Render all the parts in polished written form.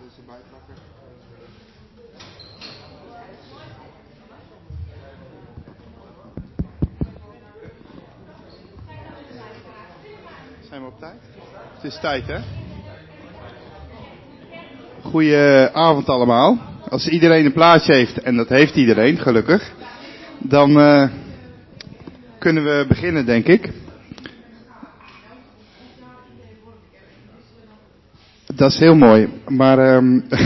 deze bijpakken. Zijn we op tijd? Het is tijd, hè? Goedenavond allemaal. Als iedereen een plaatsje heeft, en dat heeft iedereen, gelukkig, dan kunnen we beginnen, denk ik. Dat is heel mooi, maar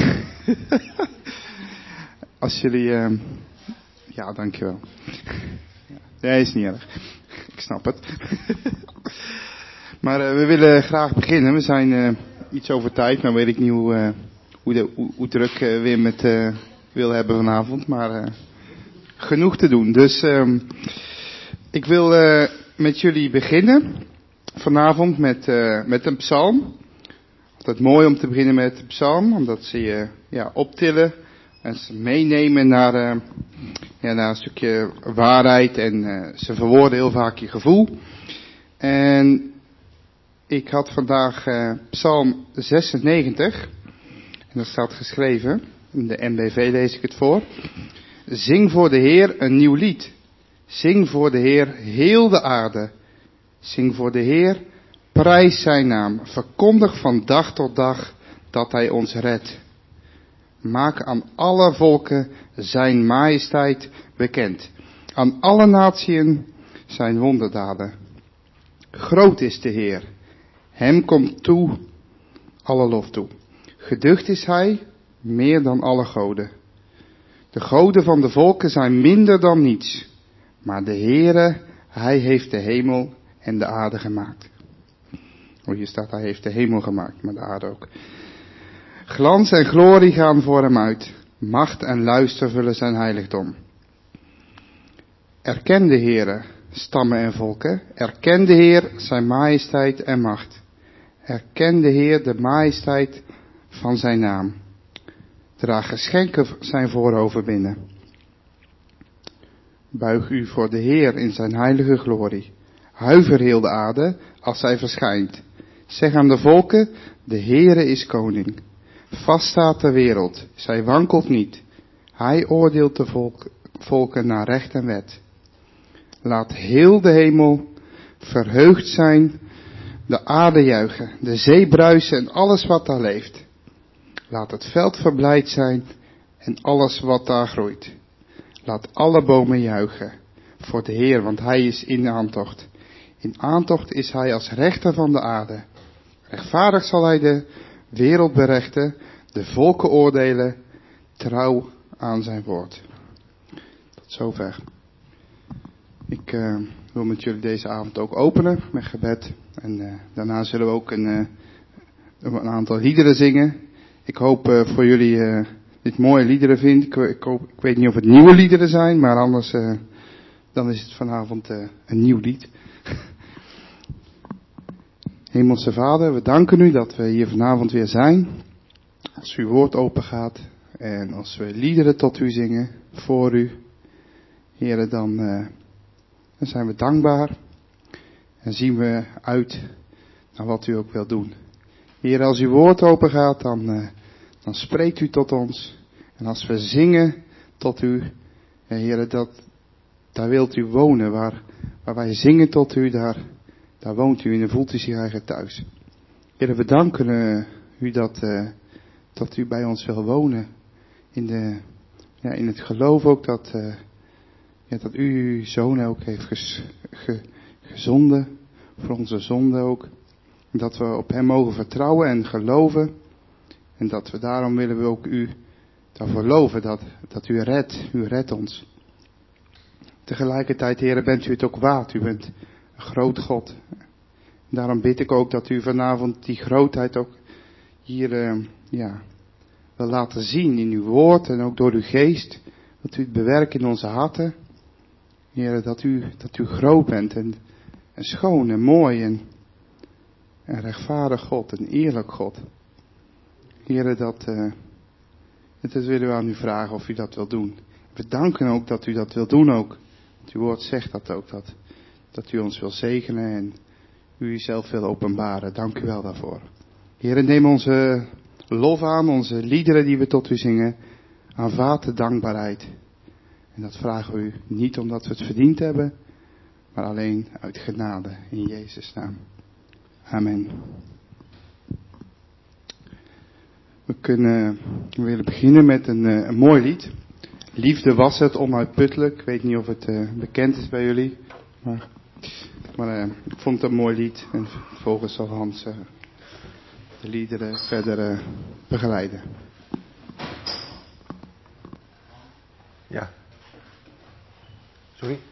als jullie... ja, dankjewel. Nee, is niet erg. Ik snap het. Maar we willen graag beginnen. We zijn iets over tijd. Nou weet ik niet hoe druk weer met wil hebben vanavond. Maar genoeg te doen. Dus ik wil met jullie beginnen vanavond met een psalm. Altijd mooi om te beginnen met een psalm. Omdat ze je optillen. En ze meenemen naar een stukje waarheid. En ze verwoorden heel vaak je gevoel. En ik had vandaag Psalm 96. En dat staat geschreven. In de NBV lees ik het voor. Zing voor de Heer een nieuw lied. Zing voor de Heer heel de aarde. Zing voor de Heer, prijs zijn naam. Verkondig van dag tot dag dat Hij ons redt. Maak aan alle volken zijn majesteit bekend. Aan alle natieën zijn wonderdaden. Groot is de Heer. Hem komt toe alle lof toe. Geducht is Hij meer dan alle goden. De goden van de volken zijn minder dan niets. Maar de Heere, Hij heeft de hemel en de aarde gemaakt. Hier staat Hij heeft de hemel gemaakt, maar de aarde ook. Glans en glorie gaan voor Hem uit. Macht en luister vullen zijn heiligdom. Erken de Heere, stammen en volken. Erken de Heer zijn majesteit en macht. Erken de Heer de majesteit van zijn naam. Draag geschenken zijn voorhoven binnen. Buig u voor de Heer in zijn heilige glorie. Huiver heel de aarde als hij verschijnt. Zeg aan de volken, de Heere is koning. Vast staat de wereld, zij wankelt niet. Hij oordeelt de volken naar recht en wet. Laat heel de hemel verheugd zijn, de aarde juichen, de zee bruisen en alles wat daar leeft. Laat het veld verblijd zijn en alles wat daar groeit. Laat alle bomen juichen voor de Heer, want Hij is in aantocht. In aantocht is Hij als rechter van de aarde. Rechtvaardig zal Hij de wereld berechten, de volken oordelen, trouw aan zijn woord. Tot zover. Ik wil met jullie deze avond ook openen met gebed. En daarna zullen we ook een aantal liederen zingen. Ik hoop voor jullie dit mooie liederen vinden. Ik weet niet of het nieuwe liederen zijn, maar anders dan is het vanavond een nieuw lied. Hemelse Vader, we danken u dat we hier vanavond weer zijn. Als uw woord open gaat en als we liederen tot u zingen voor u. Heren, dan zijn we dankbaar en zien we uit naar wat u ook wilt doen. Heer, als uw woord open gaat, dan spreekt u tot ons. En als we zingen tot u, Heer, daar wilt u wonen. Waar wij zingen tot u, daar woont u en voelt u zich eigenlijk thuis. Heer, we danken u dat u bij ons wil wonen. In het geloof ook dat u uw zoon ook heeft gezonden. Voor onze zonde ook. Dat we op hem mogen vertrouwen en geloven. En dat we daarom willen we ook u daarvoor loven dat u redt ons. Tegelijkertijd, Heer, bent u het ook waard. U bent een groot God. Daarom bid ik ook dat u vanavond die grootheid ook hier wil laten zien in uw woord en ook door uw geest. Dat u het bewerkt in onze harten. Heer, dat u groot bent en schoon en mooi en rechtvaardig God, een eerlijk God. Heer, dat willen we aan u vragen of u dat wil doen. We danken ook dat u dat wil doen ook. Want uw woord zegt dat ook, dat u ons wil zegenen en u uzelf wil openbaren. Dank u wel daarvoor. Heer, neem onze lof aan, onze liederen die we tot u zingen, aanvaard de dankbaarheid. En dat vragen we u niet omdat we het verdiend hebben, maar alleen uit genade in Jezus' naam. Amen. We willen beginnen met een mooi lied. Liefde was het onuitputtelijk. Ik weet niet of het bekend is bij jullie. Maar ik vond het een mooi lied. En vervolgens zal Hans de liederen verder begeleiden. Ja. Sorry.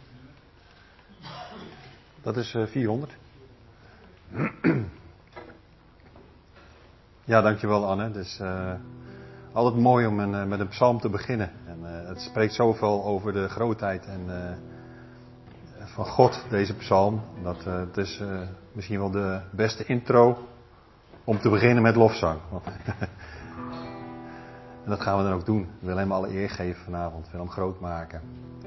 Dat is 400. Ja, dankjewel Anne. Het is altijd mooi om met een psalm te beginnen. En het spreekt zoveel over de grootheid en van God, deze psalm. Dat het is misschien wel de beste intro om te beginnen met lofzang. En dat gaan we dan ook doen. We willen hem alle eer geven vanavond. We willen hem groot maken.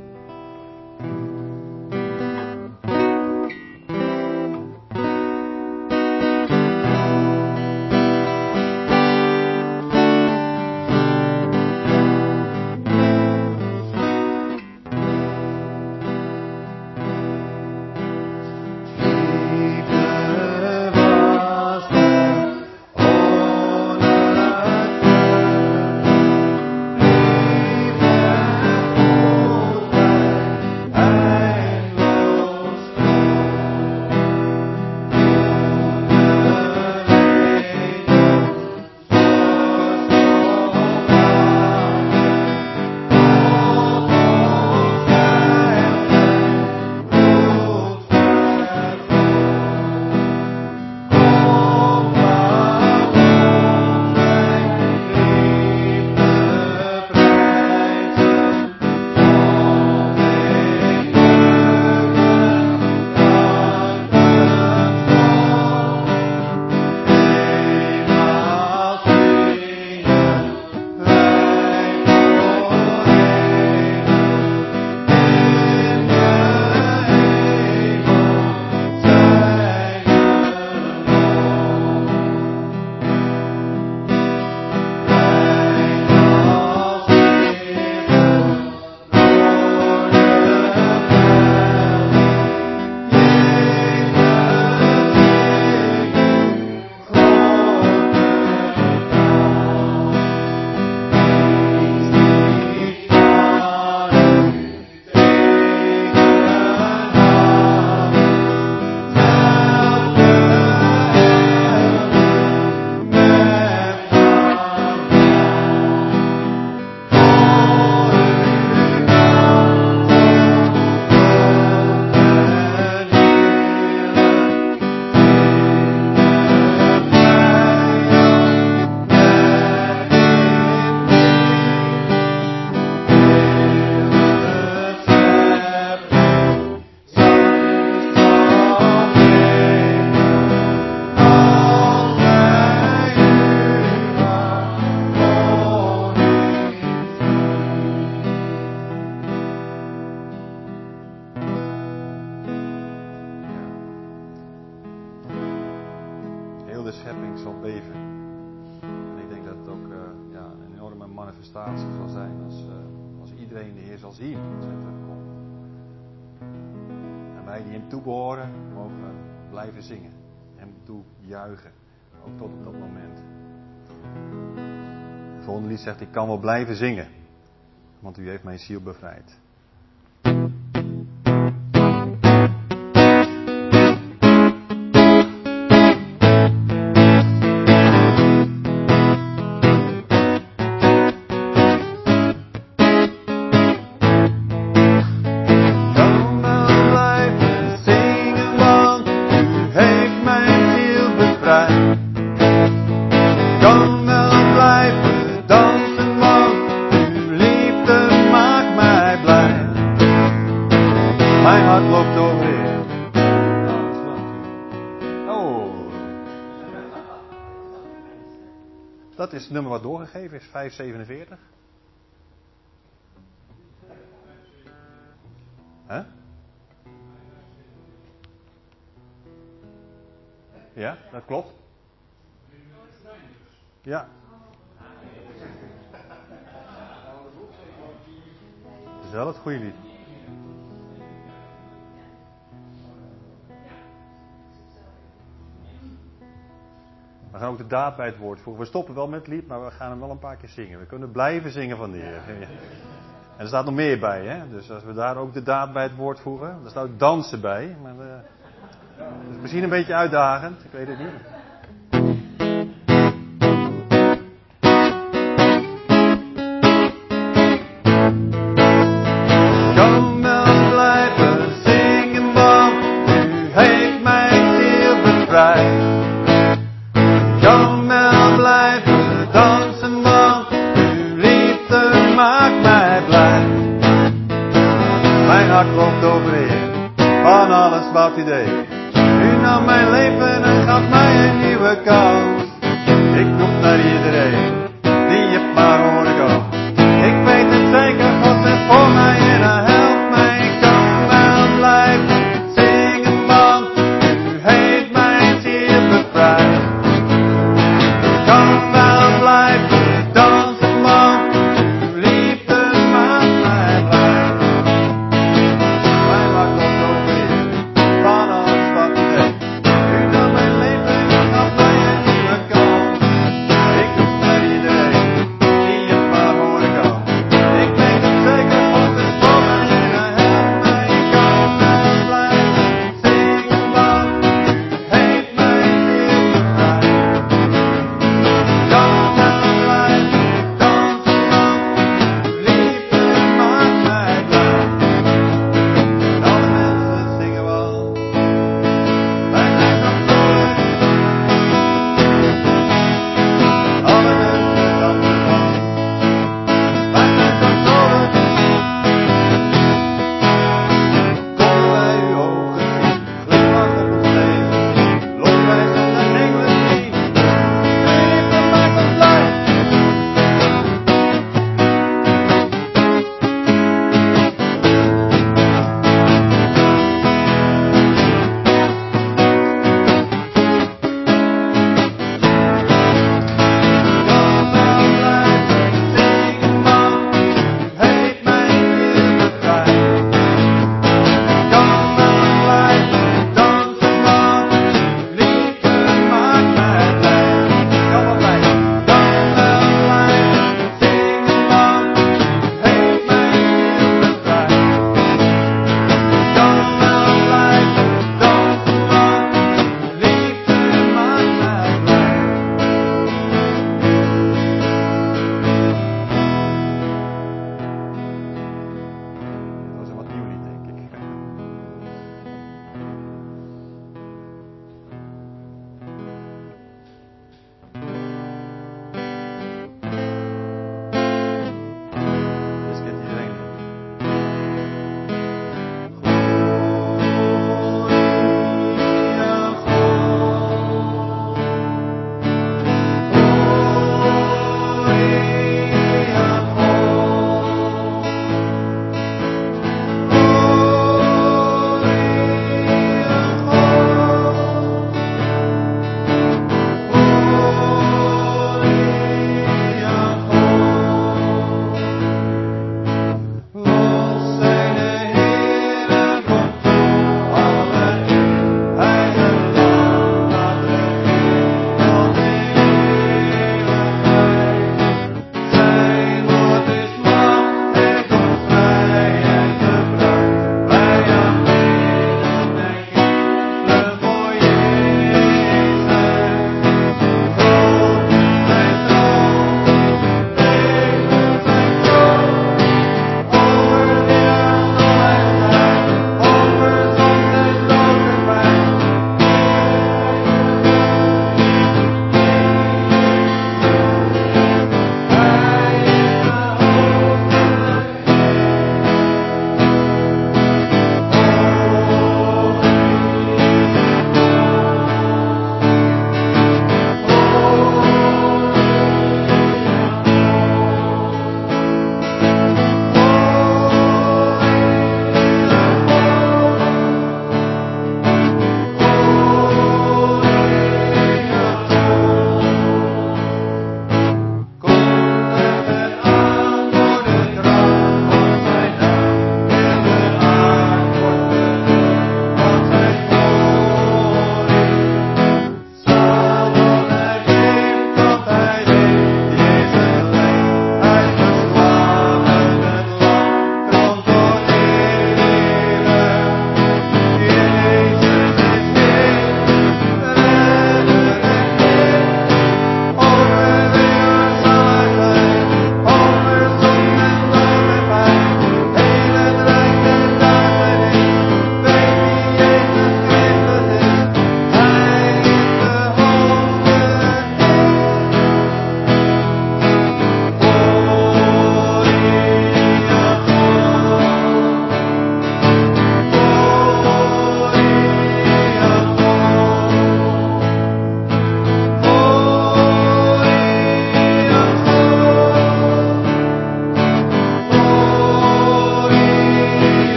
Zingen, hem toe juichen, ook tot op dat moment. Het volgende lied zegt: ik kan wel blijven zingen, want u heeft mijn ziel bevrijd. Dat is het nummer wat doorgegeven is, 547. Huh? Ja, dat klopt. Ja. is wel het goede lied. We gaan ook de daad bij het woord voegen. We stoppen wel met het lied, maar we gaan hem wel een paar keer zingen. We kunnen blijven zingen van de Heer. En er staat nog meer bij, hè? Dus als we daar ook de daad bij het woord voegen, er staat ook dansen bij. Maar dat is misschien een beetje uitdagend, ik weet het niet. Kan wel blijven zingen, want u heeft mijn ziel bevrijd. Kan wel blijven dansen, want uw liefde maakt mij blij. Mijn hart klopt overheen van alles wat u deed. U nam mijn leven en gaf mij een nieuwe kans. Ik roep naar iedereen die het maar horen kan. Ik weet het zeker, God is voor mij en hij helpt mij. Ik kan wel blijven zingen, want u heeft mijn ziel bevrijd. Kan wel blijven dansen, want uw liefde maakt mij blij. Mijn hart klopt overheen van alles wat u deed. U nam mijn leven en gaf mij een nieuwe kans. Ik roep naar iedereen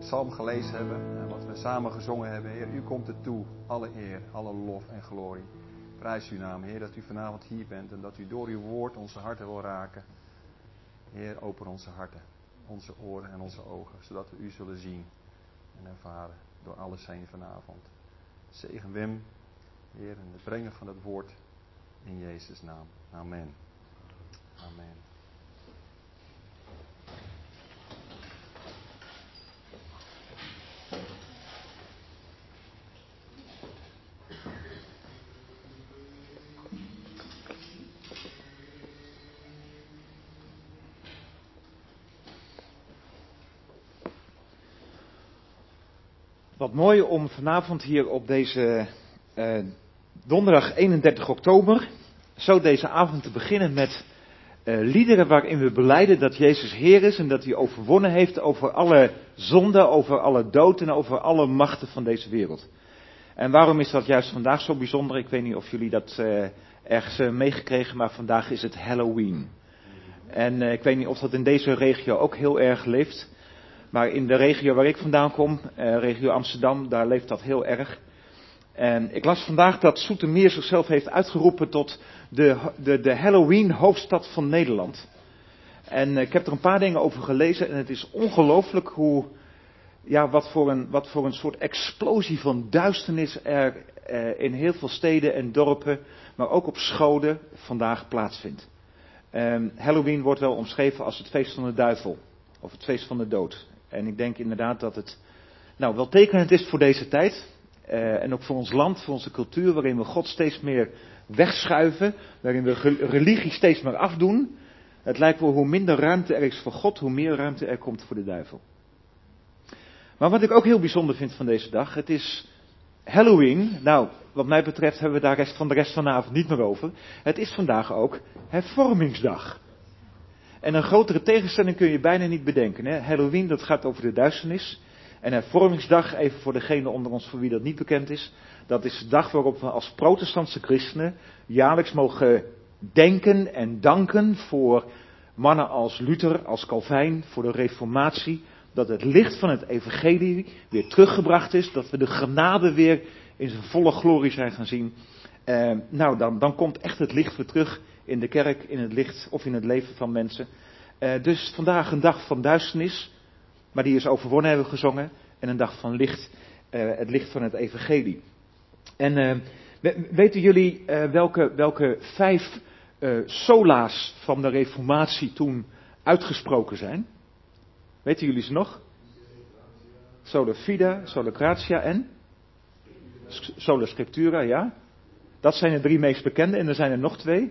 psalm gelezen hebben en wat we samen gezongen hebben. Heer, u komt het toe. Alle eer, alle lof en glorie. Prijs uw naam, Heer, dat u vanavond hier bent en dat u door uw woord onze harten wil raken. Heer, open onze harten, onze oren en onze ogen, zodat we u zullen zien en ervaren door alles heen vanavond. Zegen Wim, Heer, in het brengen van het woord in Jezus' naam. Amen. Amen. Wat mooi om vanavond hier op deze donderdag 31 oktober, zo deze avond te beginnen met liederen waarin we belijden dat Jezus Heer is en dat hij overwonnen heeft over alle zonden, over alle dood en over alle machten van deze wereld. En waarom is dat juist vandaag zo bijzonder? Ik weet niet of jullie dat ergens meegekregen, maar vandaag is het Halloween. En ik weet niet of dat in deze regio ook heel erg leeft. Maar in de regio waar ik vandaan kom, regio Amsterdam, daar leeft dat heel erg. En ik las vandaag dat Zoetermeer zichzelf heeft uitgeroepen tot de Halloween hoofdstad van Nederland. En ik heb er een paar dingen over gelezen en het is ongelooflijk hoe, ja, wat voor een soort explosie van duisternis er in heel veel steden en dorpen, maar ook op scholen vandaag plaatsvindt. Halloween wordt wel omschreven als het feest van de duivel, of het feest van de dood. En ik denk inderdaad dat het wel tekenend is voor deze tijd. En ook voor ons land, voor onze cultuur, waarin we God steeds meer wegschuiven. Waarin we religie steeds meer afdoen. Het lijkt wel hoe minder ruimte er is voor God, hoe meer ruimte er komt voor de duivel. Maar wat ik ook heel bijzonder vind van deze dag, het is Halloween. Nou, wat mij betreft hebben we daar de rest van de avond niet meer over. Het is vandaag ook Hervormingsdag. En een grotere tegenstelling kun je bijna niet bedenken. Hè? Halloween, dat gaat over de duisternis. En Hervormingsdag, even voor degene onder ons voor wie dat niet bekend is. Dat is de dag waarop we als protestantse christenen jaarlijks mogen denken en danken voor mannen als Luther, als Calvijn, voor de reformatie. Dat het licht van het evangelie weer teruggebracht is. Dat we de genade weer in zijn volle glorie zijn gaan zien. Dan komt echt het licht weer terug in de kerk, in het licht of in het leven van mensen. Dus vandaag een dag van duisternis, maar die is overwonnen, hebben we gezongen. En een dag van licht, het licht van het evangelie. En weten jullie welke 5 sola's van de reformatie toen uitgesproken zijn? Weten jullie ze nog? Sola Fide, Sola Gratia en? Sola Scriptura, ja. Dat zijn de 3 meest bekende en er zijn er nog 2.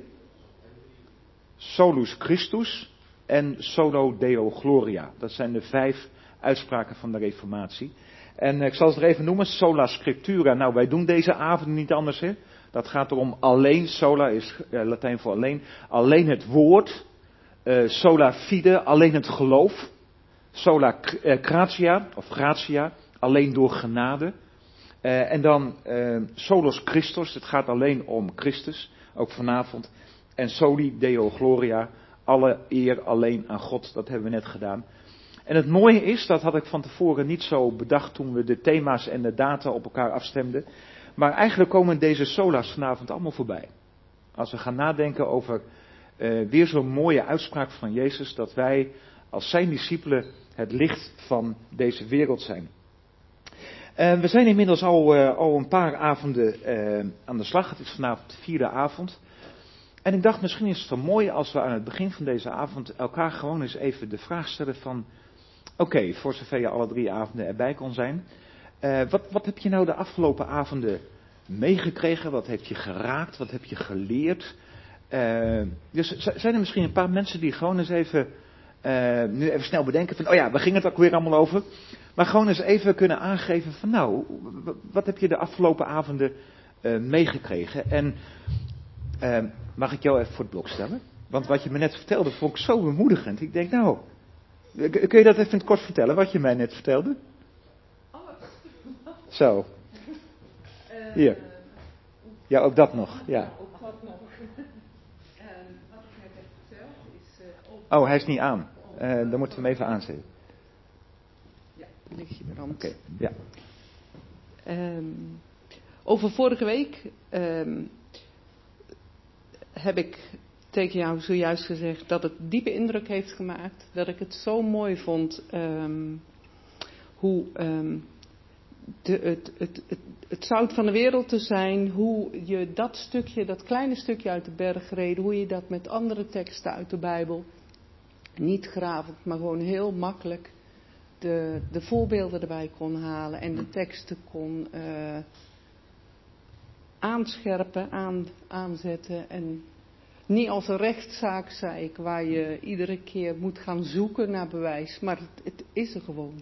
Solus Christus en Solo Deo Gloria. Dat zijn de 5 uitspraken van de reformatie. En ik zal ze er even noemen. Sola Scriptura. Nou, wij doen deze avond niet anders, hè. Dat gaat erom alleen. Sola is Latijn voor alleen. Alleen het woord. Sola Fide, alleen het geloof. Sola Gratia, of Gratia, alleen door genade. En dan Solus Christus, het gaat alleen om Christus, ook vanavond. En Soli Deo Gloria, alle eer alleen aan God, dat hebben we net gedaan. En het mooie is, dat had ik van tevoren niet zo bedacht toen we de thema's en de data op elkaar afstemden. Maar eigenlijk komen deze sola's vanavond allemaal voorbij. Als we gaan nadenken over weer zo'n mooie uitspraak van Jezus, dat wij als zijn discipelen het licht van deze wereld zijn. We zijn inmiddels al een paar avonden aan de slag. Het is vanavond de 4e avond. En ik dacht, misschien is het wel mooi als we aan het begin van deze avond elkaar gewoon eens even de vraag stellen van, oké, voor zover je alle 3 avonden erbij kon zijn. Wat heb je nou de afgelopen avonden meegekregen? Wat heeft je geraakt? Wat heb je geleerd? Dus zijn er misschien een paar mensen die gewoon eens even, nu even snel bedenken van, oh ja, waar ging het ook weer allemaal over? Maar gewoon eens even kunnen aangeven van, nou, wat heb je de afgelopen avonden meegekregen? En mag ik jou even voor het blok stellen? Want wat je me net vertelde vond ik zo bemoedigend. Ik denk, nou, kun je dat even in het kort vertellen, wat je mij net vertelde? Alles. Zo. Hier. Ja, ook dat nog, ja. Ook dat nog. Wat ik net heb verteld is... Oh, hij is niet aan. Dan moeten we hem even aanzetten. Ja. het lichtje brandt. Oké, ja. Over vorige week heb ik tegen jou zojuist gezegd dat het diepe indruk heeft gemaakt. Dat ik het zo mooi vond hoe het zout van de wereld te zijn. Hoe je dat stukje, dat kleine stukje uit de bergreden, hoe je dat met andere teksten uit de Bijbel, niet gravend, maar gewoon heel makkelijk de voorbeelden erbij kon halen. En de teksten kon aanscherpen, aanzetten. En niet als een rechtszaak, zei ik, waar je iedere keer moet gaan zoeken naar bewijs. Maar het is er gewoon.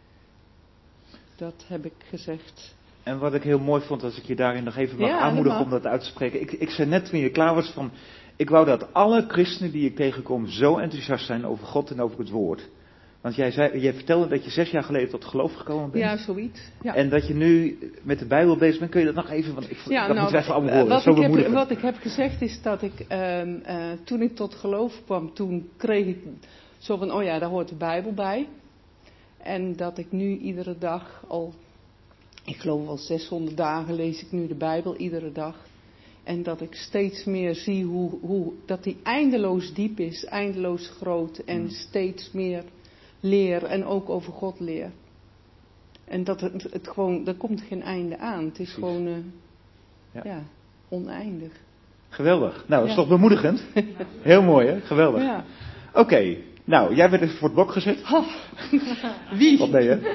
Dat heb ik gezegd. En wat ik heel mooi vond, als ik je daarin nog even mag aanmoedigen om dat uit te spreken. Ik zei net toen je klaar was van, ik wou dat alle christenen die ik tegenkom zo enthousiast zijn over God en over het woord. Want jij vertelde dat je 6 jaar geleden tot geloof gekomen bent. Ja, zoiets. Ja. En dat je nu met de Bijbel bezig bent. Kun je dat nog even, want ik vond dat moeten we even allemaal horen. Wat ik heb gezegd is dat ik, toen ik tot geloof kwam, toen kreeg ik zo van, oh ja, daar hoort de Bijbel bij. En dat ik nu iedere dag ik geloof al 600 dagen lees ik nu de Bijbel, iedere dag. En dat ik steeds meer zie hoe dat die eindeloos diep is, eindeloos groot en steeds meer leer en ook over God leer. En dat het gewoon, er komt geen einde aan. Het is gewoon, oneindig. Geweldig. Nou, dat is toch bemoedigend? Heel mooi, hè? Geweldig. Ja. Oké. Nou, jij werd even voor het blok gezet. Oh. Wie? Wat ben je?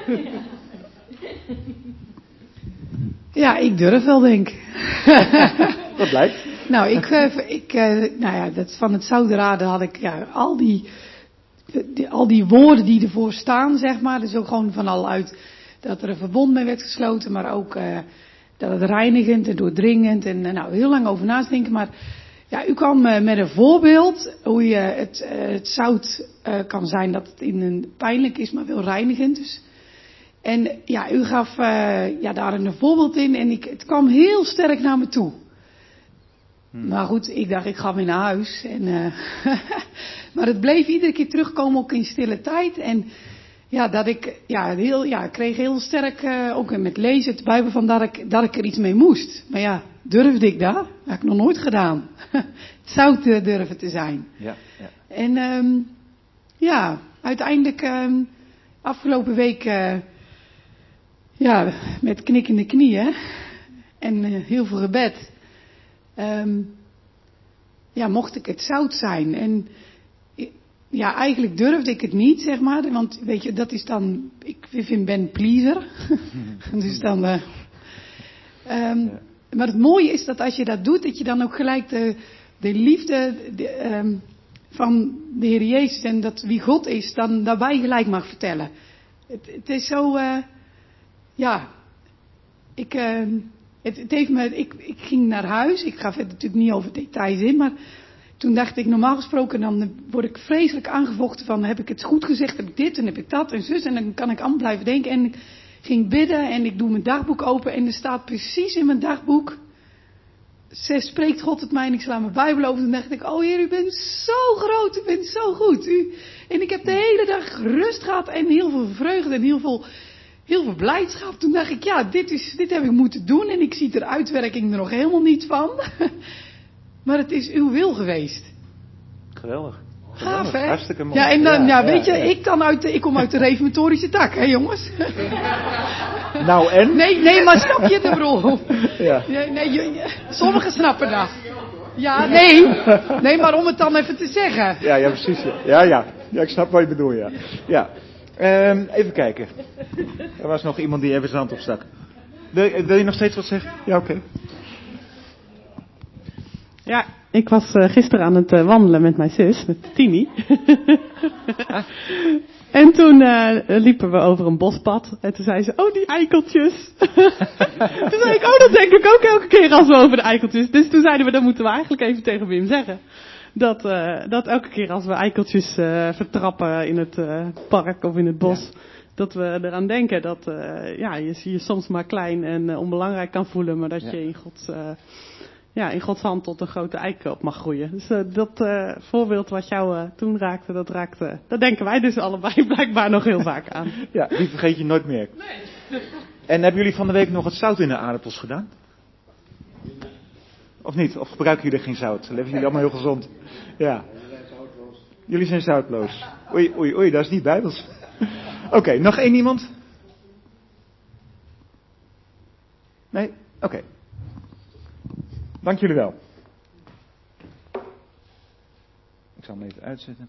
Ja, ik durf wel, denk ik. Wat blijkt? Nou, dat van het Zouteraden had ik al die woorden die ervoor staan, zeg maar. Dus ook gewoon van al uit dat er een verbond mee werd gesloten, maar ook dat het reinigend en doordringend en heel lang over na te denken. Maar ja, u kwam met een voorbeeld hoe je het zout kan zijn dat het pijnlijk is, maar wel reinigend. Dus. En ja, u gaf daar een voorbeeld in en het kwam heel sterk naar me toe. Maar goed, ik dacht, ik ga weer naar huis. Maar het bleef iedere keer terugkomen, ook in stille tijd. En ja, dat ik kreeg heel sterk, ook met lezen uit de Bijbel, van dat ik er iets mee moest. Maar ja, durfde ik dat? Dat heb ik nog nooit gedaan. Het zou durven te zijn. Ja, ja. En uiteindelijk afgelopen week, met knikkende knieën en heel veel gebed, mocht ik het zout zijn. En ja, eigenlijk durfde ik het niet, zeg maar. Want weet je, dat is dan, ik ben pleaser. Dus dan, maar het mooie is dat als je dat doet, dat je dan ook gelijk de liefde van de Heer Jezus en dat wie God is, dan daarbij gelijk mag vertellen. Het is zo, ik ging naar huis. Ik ga verder natuurlijk niet over details in, maar toen dacht ik, normaal gesproken dan word ik vreselijk aangevochten van, heb ik het goed gezegd, heb ik dit en heb ik dat en zus, en dan kan ik allemaal blijven denken. En ik ging bidden en ik doe mijn dagboek open en er staat precies in mijn dagboek, spreekt God het mij en ik sla mijn Bijbel open. Toen dacht ik, oh Heer, u bent zo groot, u bent zo goed. En ik heb de hele dag rust gehad en heel veel vreugde en heel veel blijdschap. Toen dacht ik, ja, dit heb ik moeten doen en ik zie ter uitwerking er nog helemaal niets van. Maar het is uw wil geweest. Geweldig. Gaaf, hè? Hartstikke mooi. Ja, en dan, weet je, ik kom uit de reformatorische tak, hè jongens? Nou en? Nee, maar snap je de bro? Ja. Nee, sommigen snappen dat. Ja, nee, maar om het dan even te zeggen. Ja, precies. Ja, ik snap wat je bedoelt, ja. Even kijken. Er was nog iemand die even zijn hand opstak. Wil je nog steeds wat zeggen? Ja, oké. Ja, ik was gisteren aan het wandelen met mijn zus, met Tini. En toen liepen we over een bospad. En toen zei ze, oh die eikeltjes. Toen zei ik, oh dat denk ik ook elke keer als we over de eikeltjes. Dus toen zeiden we, dat moeten we eigenlijk even tegen Wim zeggen. Dat elke keer als we eikeltjes vertrappen in het park of in het bos. Ja. Dat we eraan denken dat je soms maar klein en onbelangrijk kan voelen. Maar dat je in Gods in Gods hand tot een grote eik op mag groeien. Dus dat voorbeeld wat jou toen raakte, dat denken wij dus allebei blijkbaar nog heel vaak aan. Ja, die vergeet je nooit meer. Nee. En hebben jullie van de week nog het zout in de aardappels gedaan? Of niet? Of gebruiken jullie geen zout? Dan leven jullie allemaal heel gezond. Ja. Jullie zijn zoutloos. Oei, dat is niet bijbels. Oké, nog één iemand? Nee? Oké. Dank jullie wel. Ik zal hem even uitzetten.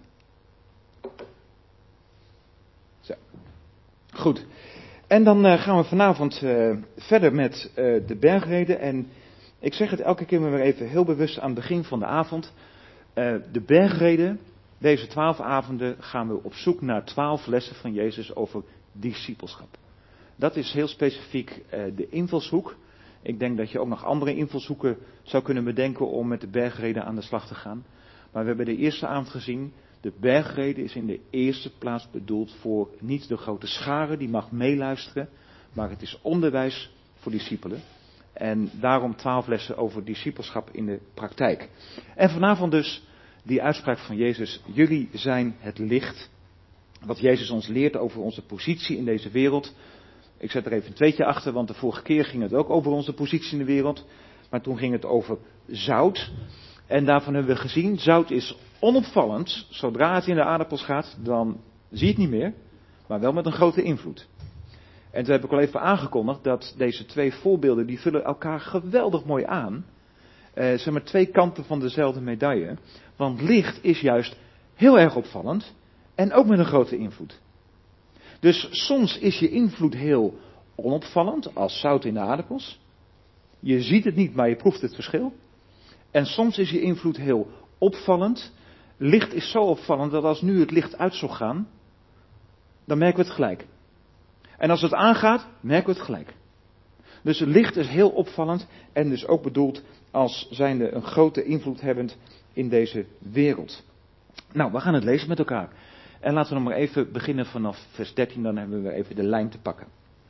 Zo. Goed. En dan gaan we vanavond verder met de bergreden. En ik zeg het elke keer maar weer even heel bewust aan het begin van de avond. De bergreden, deze 12 avonden, gaan we op zoek naar 12 lessen van Jezus over discipelschap. Dat is heel specifiek de invalshoek. Ik denk dat je ook nog andere invalshoeken zou kunnen bedenken om met de bergreden aan de slag te gaan. Maar we hebben de eerste avond gezien, de bergreden is in de eerste plaats bedoeld voor niet de grote schare die mag meeluisteren, maar het is onderwijs voor discipelen. En daarom 12 lessen over discipelschap in de praktijk. En vanavond dus die uitspraak van Jezus, jullie zijn het licht. Wat Jezus ons leert over onze positie in deze wereld. Ik zet er even een tweetje achter, want de vorige keer ging het ook over onze positie in de wereld. Maar toen ging het over zout. En daarvan hebben we gezien, zout is onopvallend. Zodra het in de aardappels gaat, dan zie je het niet meer. Maar wel met een grote invloed. En toen heb ik al even aangekondigd dat deze 2 voorbeelden, die vullen elkaar geweldig mooi aan. Zijn maar 2 kanten van dezelfde medaille. Want licht is juist heel erg opvallend en ook met een grote invloed. Dus soms is je invloed heel onopvallend, als zout in de aardappels. Je ziet het niet, maar je proeft het verschil. En soms is je invloed heel opvallend. Licht is zo opvallend dat als nu het licht uit zou gaan, dan merken we het gelijk. En als het aangaat, merken we het gelijk. Dus het licht is heel opvallend en dus ook bedoeld als zijnde een grote invloed hebbend in deze wereld. Nou, we gaan het lezen met elkaar. En laten we nog maar even beginnen vanaf vers 13, dan hebben we even de lijn te pakken.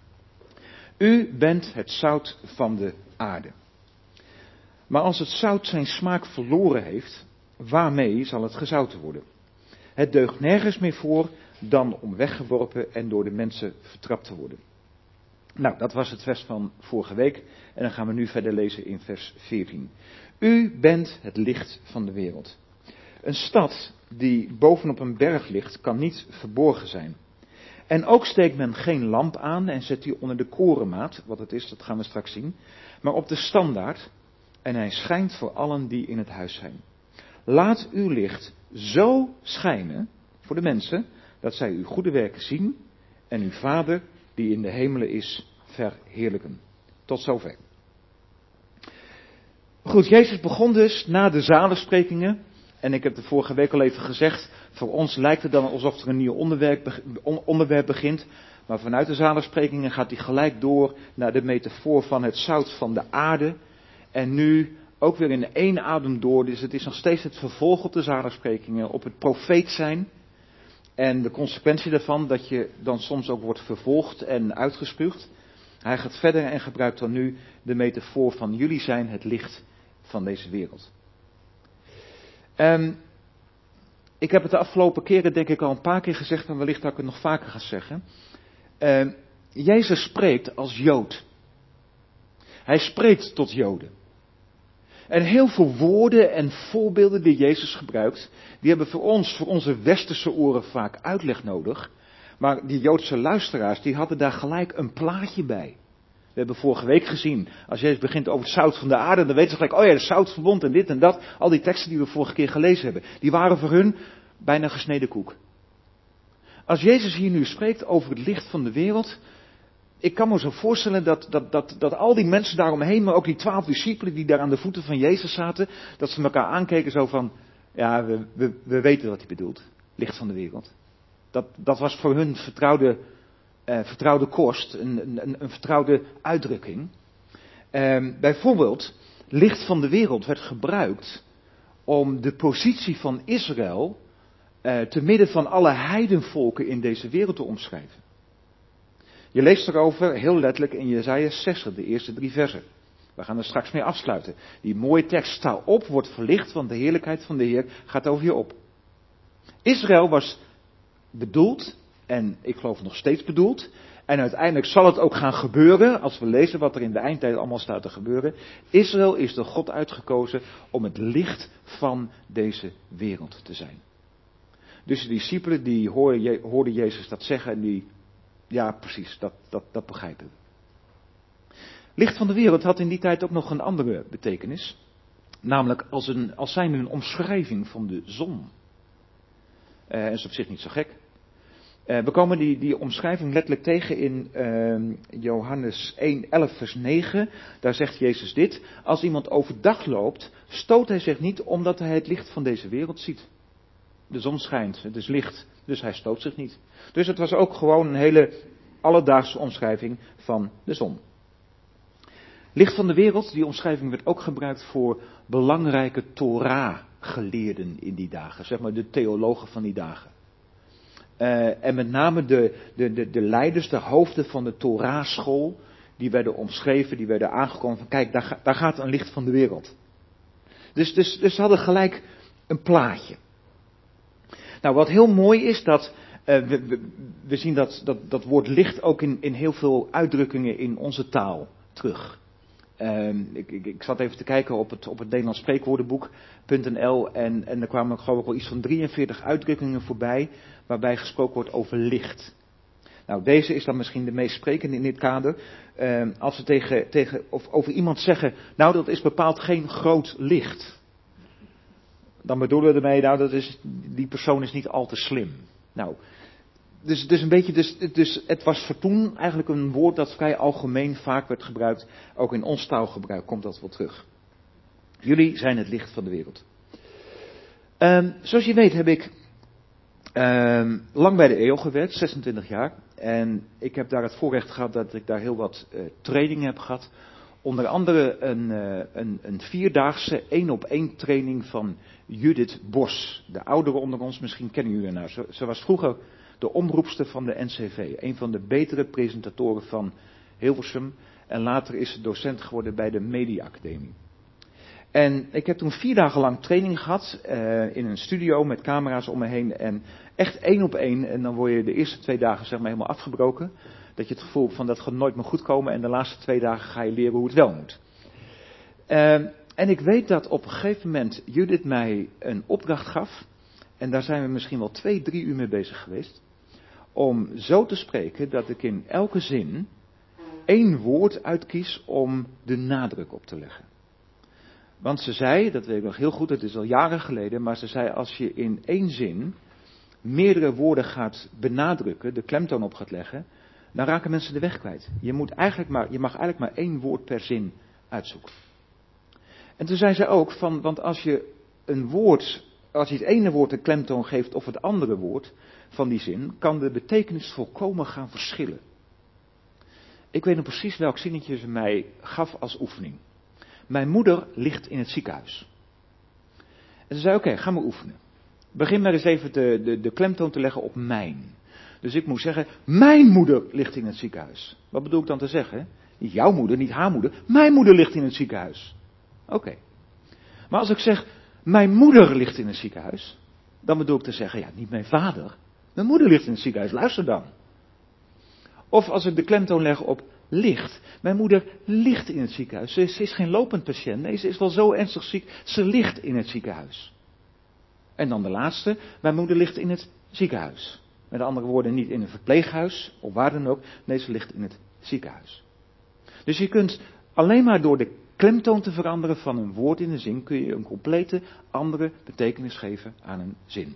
U bent het zout van de aarde. Maar als het zout zijn smaak verloren heeft, waarmee zal het gezouten worden? Het deugt nergens meer voor dan om weggeworpen en door de mensen vertrapt te worden. Nou, dat was het vers van vorige week. En dan gaan we nu verder lezen in vers 14. U bent het licht van de wereld. Een stad die bovenop een berg ligt, kan niet verborgen zijn. En ook steekt men geen lamp aan en zet die onder de korenmaat. Wat het is, dat gaan we straks zien. Maar op de standaard. En hij schijnt voor allen die in het huis zijn. Laat uw licht zo schijnen voor de mensen, dat zij uw goede werken zien en uw Vader die in de hemelen is verheerlijken. Tot zover. Goed, Jezus begon dus na de zaligsprekingen. En ik heb de vorige week al even gezegd, voor ons lijkt het dan alsof er een nieuw onderwerp begint. Maar vanuit de zaligsprekingen gaat hij gelijk door naar de metafoor van het zout van de aarde. En nu ook weer in één adem door. Dus het is nog steeds het vervolg op de zaligsprekingen, op het profeet zijn. En de consequentie daarvan, dat je dan soms ook wordt vervolgd en uitgespuugd. Hij gaat verder en gebruikt dan nu de metafoor van jullie zijn het licht van deze wereld. Ik heb het de afgelopen keren denk ik al een paar keer gezegd, maar wellicht dat ik het nog vaker ga zeggen. Jezus spreekt als Jood. Hij spreekt tot Joden. En heel veel woorden en voorbeelden die Jezus gebruikt, die hebben voor onze westerse oren vaak uitleg nodig. Maar die Joodse luisteraars, die hadden daar gelijk een plaatje bij. We hebben vorige week gezien, als Jezus begint over het zout van de aarde, dan weten ze gelijk, oh ja, de zoutverbond en dit en dat. Al die teksten die we vorige keer gelezen hebben, die waren voor hun bijna gesneden koek. Als Jezus hier nu spreekt over het licht van de wereld, ik kan me zo voorstellen dat al die mensen daaromheen, maar ook die 12 discipelen die daar aan de voeten van Jezus zaten, dat ze elkaar aankeken zo van, ja, we weten wat hij bedoelt, licht van de wereld. Dat was voor hun vertrouwde kost, een vertrouwde uitdrukking. Bijvoorbeeld, licht van de wereld werd gebruikt om de positie van Israël te midden van alle heidenvolken in deze wereld te omschrijven. Je leest erover heel letterlijk in Jesaja 60, de eerste 3 versen. We gaan er straks mee afsluiten. Die mooie tekst, sta op, wordt verlicht, want de heerlijkheid van de Heer gaat over je op. Israël was bedoeld, en ik geloof nog steeds bedoeld, en uiteindelijk zal het ook gaan gebeuren, als we lezen wat er in de eindtijd allemaal staat te gebeuren. Israël is door God uitgekozen om het licht van deze wereld te zijn. Dus de discipelen die hoorden Jezus dat zeggen en die, ja precies, dat begrijpen we. Licht van de wereld had in die tijd ook nog een andere betekenis. Namelijk als zijnde een omschrijving van de zon. Dat is op zich niet zo gek. We komen die omschrijving letterlijk tegen in Johannes 1, 11 vers 9. Daar zegt Jezus dit. Als iemand overdag loopt, stoot hij zich niet omdat hij het licht van deze wereld ziet. De zon schijnt, het is licht, dus hij stoot zich niet. Dus het was ook gewoon een hele alledaagse omschrijving van de zon. Licht van de wereld, die omschrijving werd ook gebruikt voor belangrijke Torah-geleerden in die dagen. Zeg maar de theologen van die dagen. En met name de leiders, de hoofden van de Torah-school, die werden omschreven, die werden aangekondigd van kijk, daar gaat een licht van de wereld. Dus ze hadden gelijk een plaatje. Nou, wat heel mooi is, dat we zien dat woord licht ook in heel veel uitdrukkingen in onze taal terug. Ik zat even te kijken op het Nederlands spreekwoordenboek.nl en er kwamen geloof ik wel iets van 43 uitdrukkingen voorbij waarbij gesproken wordt over licht. Nou, deze is dan misschien de meest sprekende in dit kader. Als we of over iemand zeggen, nou dat is bepaald geen groot licht. Dan bedoelen we ermee, nou die persoon is niet al te slim. Nou, dus een beetje, dus het was voor toen eigenlijk een woord dat vrij algemeen vaak werd gebruikt. Ook in ons taalgebruik komt dat wel terug. Jullie zijn het licht van de wereld. Zoals je weet heb ik lang bij de EO gewerkt, 26 jaar. En ik heb daar het voorrecht gehad dat ik daar heel wat trainingen heb gehad. Onder andere een 4-daagse 1-op-1 training van Judith Bos. De ouderen onder ons, misschien kennen jullie haar nou. Ze was vroeger de omroepster van de NCV. Een van de betere presentatoren van Hilversum. En later is ze docent geworden bij de Media Academie. En ik heb toen 4 dagen lang training gehad in een studio met camera's om me heen. En echt 1-op-1. En dan word je de eerste 2 dagen zeg maar helemaal afgebroken. Dat je het gevoel van dat gaat nooit meer goed komen. En de laatste 2 dagen ga je leren hoe het wel moet. En ik weet dat op een gegeven moment Judith mij een opdracht gaf. En daar zijn we misschien wel 2-3 uur mee bezig geweest. Om zo te spreken dat ik in elke zin 1 woord uitkies om de nadruk op te leggen. Want ze zei, dat weet ik nog heel goed, het is al jaren geleden, maar ze zei als je in 1 zin meerdere woorden gaat benadrukken, de klemtoon op gaat leggen, dan raken mensen de weg kwijt. Je mag eigenlijk maar 1 woord per zin uitzoeken. En toen zei ze ook want als je het ene woord een klemtoon geeft of het andere woord van die zin, kan de betekenis volkomen gaan verschillen. Ik weet nog precies welk zinnetje ze mij gaf als oefening. Mijn moeder ligt in het ziekenhuis. En ze zei, oké, ga maar oefenen. Begin maar eens even de klemtoon te leggen op mijn. Dus ik moest zeggen, mijn moeder ligt in het ziekenhuis. Wat bedoel ik dan te zeggen? Niet jouw moeder, niet haar moeder. Mijn moeder ligt in het ziekenhuis. Oké. Maar als ik zeg, mijn moeder ligt in het ziekenhuis, dan bedoel ik te zeggen, ja, niet mijn vader. Mijn moeder ligt in het ziekenhuis, luister dan. Of als ik de klemtoon leg op ligt. Mijn moeder ligt in het ziekenhuis. Ze is geen lopend patiënt. Nee, ze is wel zo ernstig ziek. Ze ligt in het ziekenhuis. En dan de laatste. Mijn moeder ligt in het ziekenhuis. Met andere woorden, niet in een verpleeghuis of waar dan ook. Nee, ze ligt in het ziekenhuis. Dus je kunt alleen maar door de klemtoon te veranderen van een woord in een zin, kun je een complete andere betekenis geven aan een zin.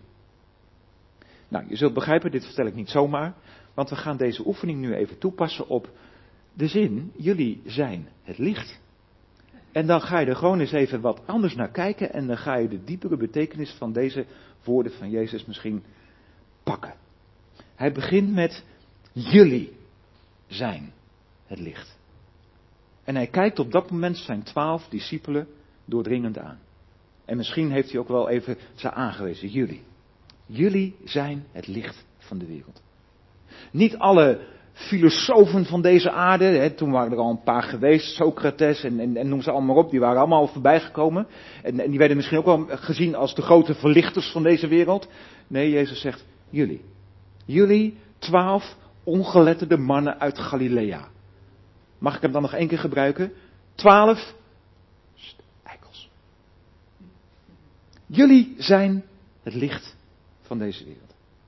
Nou, je zult begrijpen, dit vertel ik niet zomaar. Want we gaan deze oefening nu even toepassen op de zin, jullie zijn het licht. En dan ga je er gewoon eens even wat anders naar kijken en dan ga je de diepere betekenis van deze woorden van Jezus misschien pakken. Hij begint met, jullie zijn het licht. En hij kijkt op dat moment zijn 12 discipelen doordringend aan. En misschien heeft hij ook wel even ze aangewezen, jullie. Jullie zijn het licht van de wereld. Niet alle filosofen van deze aarde. Hè, toen waren er al een paar geweest, Socrates en noem ze allemaal op. Die waren allemaal voorbij gekomen. En die werden misschien ook wel gezien als de grote verlichters van deze wereld. Nee, Jezus zegt, jullie 12 ongeletterde mannen uit Galilea. Mag ik hem dan nog 1 keer gebruiken? 12 eikels. Jullie zijn het licht van deze wereld.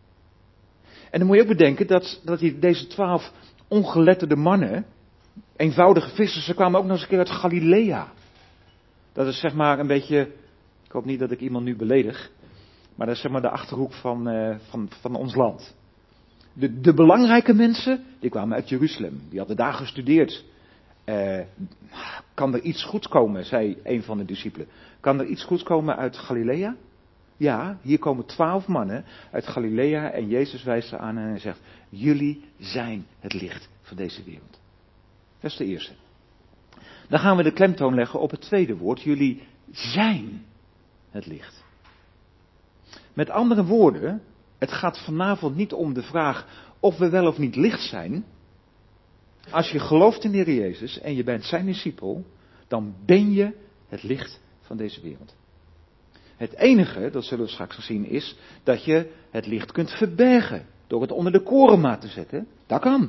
En dan moet je ook bedenken dat deze 12 ongeletterde mannen, eenvoudige vissers, ze kwamen ook nog eens een keer uit Galilea. Dat is zeg maar een beetje, ik hoop niet dat ik iemand nu beledig, maar dat is zeg maar de Achterhoek van ons land. De belangrijke mensen, die kwamen uit Jeruzalem, die hadden daar gestudeerd. Kan er iets goeds komen, zei een van de discipelen. Kan er iets goeds komen uit Galilea? Ja, hier komen 12 mannen uit Galilea en Jezus wijst ze aan en hij zegt, jullie zijn het licht van deze wereld. Dat is de eerste. Dan gaan we de klemtoon leggen op het tweede woord, jullie zijn het licht. Met andere woorden, het gaat vanavond niet om de vraag of we wel of niet licht zijn. Als je gelooft in de Heer Jezus en je bent zijn discipel, dan ben je het licht van deze wereld. Het enige, dat zullen we straks nog zien, is dat je het licht kunt verbergen. Door het onder de korenmaat te zetten. Dat kan.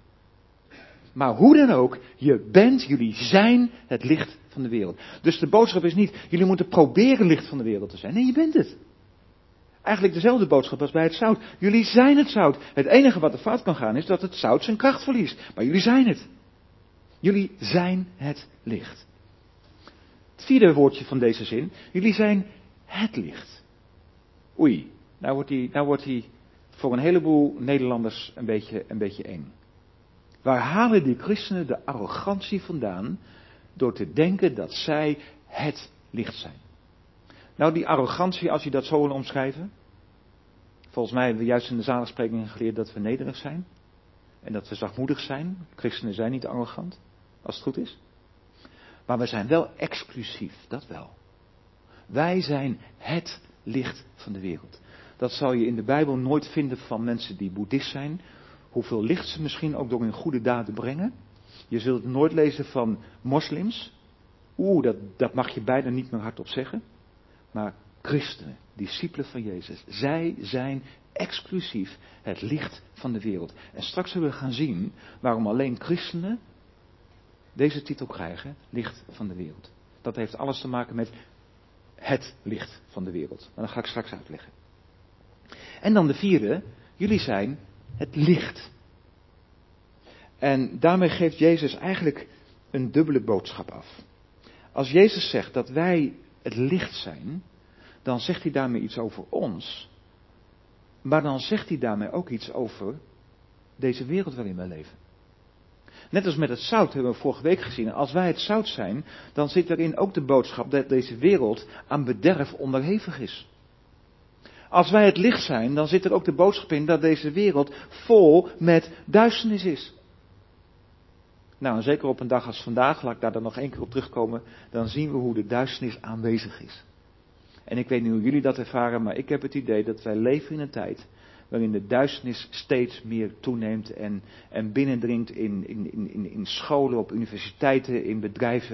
Maar hoe dan ook, jullie zijn het licht van de wereld. Dus de boodschap is niet, jullie moeten proberen licht van de wereld te zijn. Nee, je bent het. Eigenlijk dezelfde boodschap als bij het zout. Jullie zijn het zout. Het enige wat er fout kan gaan is dat het zout zijn kracht verliest. Maar jullie zijn het. Jullie zijn het licht. Het vierde woordje van deze zin. Jullie zijn het licht. Oei, nou wordt hij voor een heleboel Nederlanders een beetje eng. Waar halen die christenen de arrogantie vandaan door te denken dat zij het licht zijn? Nou, die arrogantie, als je dat zo wil omschrijven. Volgens mij hebben we juist in de zaligsprekingen geleerd dat we nederig zijn. En dat we zachtmoedig zijn. Christenen zijn niet arrogant, als het goed is. Maar we zijn wel exclusief, dat wel. Wij zijn het licht van de wereld. Dat zal je in de Bijbel nooit vinden van mensen die boeddhist zijn. Hoeveel licht ze misschien ook door hun goede daden brengen. Je zult het nooit lezen van moslims. Dat mag je bijna niet meer hardop zeggen. Maar christenen, discipelen van Jezus, zij zijn exclusief het licht van de wereld. En straks zullen we gaan zien waarom alleen christenen deze titel krijgen, licht van de wereld. Dat heeft alles te maken met het licht van de wereld. Maar dat ga ik straks uitleggen. En dan de vierde, jullie zijn het licht. En daarmee geeft Jezus eigenlijk een dubbele boodschap af. Als Jezus zegt dat wij het licht zijn, dan zegt hij daarmee iets over ons. Maar dan zegt hij daarmee ook iets over deze wereld waarin wij leven. Net als met het zout hebben we vorige week gezien. Als wij het zout zijn, dan zit erin ook de boodschap dat deze wereld aan bederf onderhevig is. Als wij het licht zijn, dan zit er ook de boodschap in dat deze wereld vol met duisternis is. Nou, en zeker op een dag als vandaag, laat ik daar dan nog 1 keer op terugkomen, dan zien we hoe de duisternis aanwezig is. En ik weet niet hoe jullie dat ervaren, maar ik heb het idee dat wij leven in een tijd waarin de duisternis steeds meer toeneemt en binnendringt in scholen, op universiteiten, in bedrijven,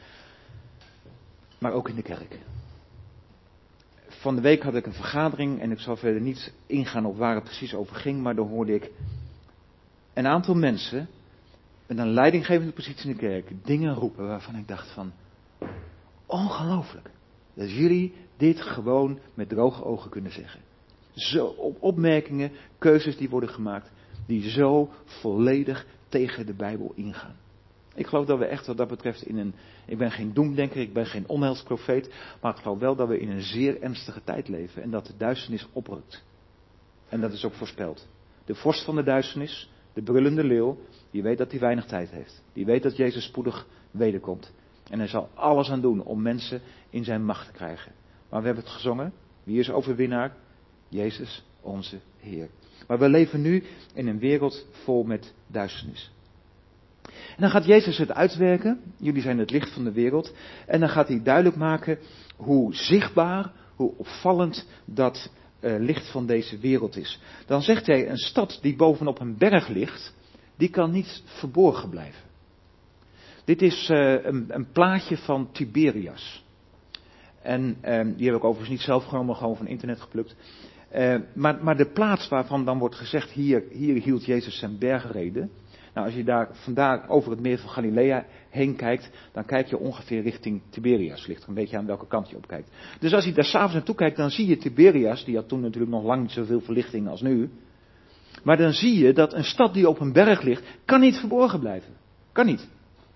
maar ook in de kerk. Van de week had ik een vergadering en ik zal verder niet ingaan op waar het precies over ging, maar dan hoorde ik een aantal mensen met een leidinggevende positie in de kerk dingen roepen waarvan ik dacht van, ongelooflijk, dat jullie dit gewoon met droge ogen kunnen zeggen. Zo opmerkingen, keuzes die worden gemaakt, die zo volledig tegen de Bijbel ingaan. Ik geloof dat we echt wat dat betreft ik ben geen doemdenker, ik ben geen onheilsprofeet, maar ik geloof wel dat we in een zeer ernstige tijd leven en dat de duisternis oprukt. En dat is ook voorspeld. De vorst van de duisternis, de brullende leeuw, die weet dat hij weinig tijd heeft. Die weet dat Jezus spoedig wederkomt. En hij zal alles aan doen om mensen in zijn macht te krijgen. Maar we hebben het gezongen. Wie is overwinnaar? Jezus, onze Heer. Maar we leven nu in een wereld vol met duisternis. En dan gaat Jezus het uitwerken. Jullie zijn het licht van de wereld. En dan gaat hij duidelijk maken hoe zichtbaar, hoe opvallend dat licht van deze wereld is. Dan zegt hij, een stad die bovenop een berg ligt, die kan niet verborgen blijven. Dit is een plaatje van Tiberias. En die heb ik overigens niet zelf genomen, gewoon van internet geplukt. Maar de plaats waarvan dan wordt gezegd, hier hield Jezus zijn bergreden. Nou, als je daar vandaar over het meer van Galilea heen kijkt, dan kijk je ongeveer richting Tiberias. Ligt er een beetje aan welke kant je op kijkt. Dus als je daar s'avonds naartoe kijkt, dan zie je Tiberias, die had toen natuurlijk nog lang niet zoveel verlichting als nu. Maar dan zie je dat een stad die op een berg ligt, kan niet verborgen blijven. Kan niet.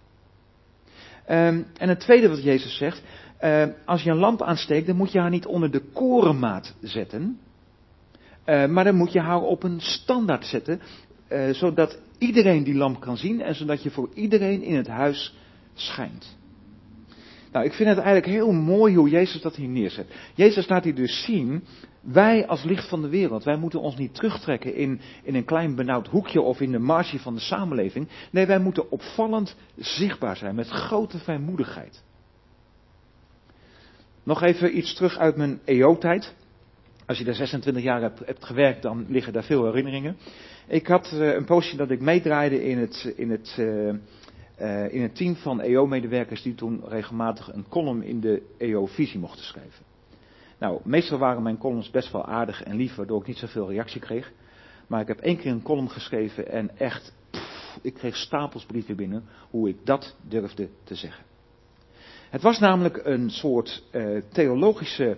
En het tweede wat Jezus zegt, als je een lamp aansteekt, dan moet je haar niet onder de korenmaat zetten. Maar dan moet je haar op een standaard zetten, zodat iedereen die lamp kan zien en zodat je voor iedereen in het huis schijnt. Nou, ik vind het eigenlijk heel mooi hoe Jezus dat hier neerzet. Jezus laat hier dus zien, wij als licht van de wereld, wij moeten ons niet terugtrekken in een klein benauwd hoekje of in de marge van de samenleving. Nee, wij moeten opvallend zichtbaar zijn, met grote vrijmoedigheid. Nog even iets terug uit mijn EO-tijd. Als je daar 26 jaar hebt gewerkt, dan liggen daar veel herinneringen. Ik had een poosje dat ik meedraaide in het team van EO-medewerkers die toen regelmatig een column in de EO-visie mochten schrijven. Nou, meestal waren mijn columns best wel aardig en lief, waardoor ik niet zoveel reactie kreeg. Maar ik heb 1 keer een column geschreven en echt, ik kreeg stapels brieven binnen hoe ik dat durfde te zeggen. Het was namelijk een soort theologische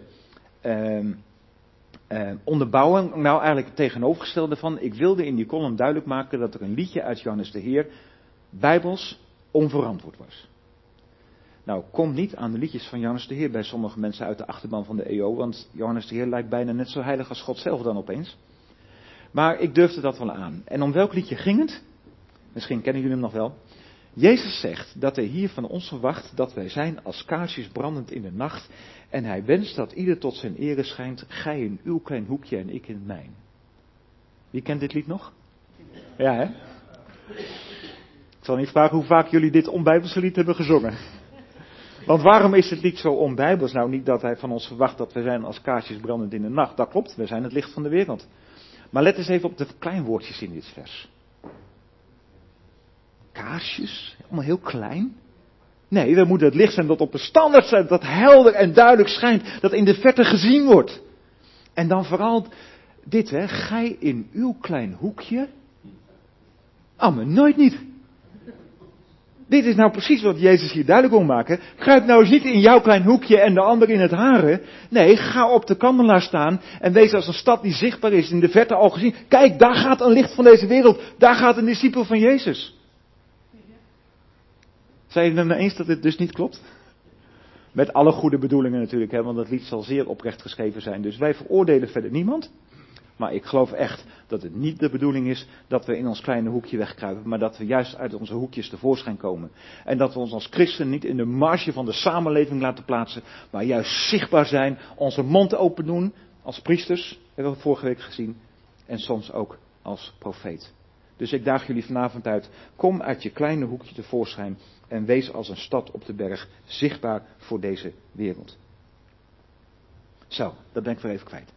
onderbouwing, nou eigenlijk het tegenovergestelde van. Ik wilde in die column duidelijk maken dat er een liedje uit Johannes de Heer bijbels onverantwoord was. Nou, kom niet aan de liedjes van Johannes de Heer bij sommige mensen uit de achterban van de EO, want Johannes de Heer lijkt bijna net zo heilig als God zelf dan opeens. Maar ik durfde dat wel aan. En om welk liedje ging het? Misschien kennen jullie hem nog wel. Jezus zegt dat hij hier van ons verwacht dat wij zijn als kaarsjes brandend in de nacht. En hij wenst dat ieder tot zijn ere schijnt, gij in uw klein hoekje en ik in het mijn. Wie kent dit lied nog? Ja, hè? Ik zal niet vragen hoe vaak jullie dit onbijbelse lied hebben gezongen. Want waarom is het lied zo onbijbels? Nou, niet dat hij van ons verwacht dat we zijn als kaarsjes brandend in de nacht. Dat klopt, we zijn het licht van de wereld. Maar let eens even op de kleinwoordjes in dit vers. Kaarsjes, allemaal heel klein. Nee, we moeten het licht zijn dat op een standaard staat, dat helder en duidelijk schijnt, dat in de verte gezien wordt. En dan vooral dit, hè, gij in uw klein hoekje. Maar nooit niet. Dit is nou precies wat Jezus hier duidelijk wil maken. Kruip nou eens niet in jouw klein hoekje en de ander in het hare. Nee, ga op de kandelaar staan en wees als een stad die zichtbaar is, in de verte al gezien. Kijk, daar gaat een licht van deze wereld. Daar gaat een discipel van Jezus. Zijn jullie het met me eens dat dit dus niet klopt? Met alle goede bedoelingen natuurlijk, hè, want het lied zal zeer oprecht geschreven zijn. Dus wij veroordelen verder niemand. Maar ik geloof echt dat het niet de bedoeling is dat we in ons kleine hoekje wegkruipen, maar dat we juist uit onze hoekjes tevoorschijn komen. En dat we ons als christen niet in de marge van de samenleving laten plaatsen, maar juist zichtbaar zijn, onze mond open doen, als priesters, hebben we vorige week gezien, en soms ook als profeet. Dus ik daag jullie vanavond uit, kom uit je kleine hoekje tevoorschijn en wees als een stad op de berg zichtbaar voor deze wereld. Zo, dat ben ik weer even kwijt.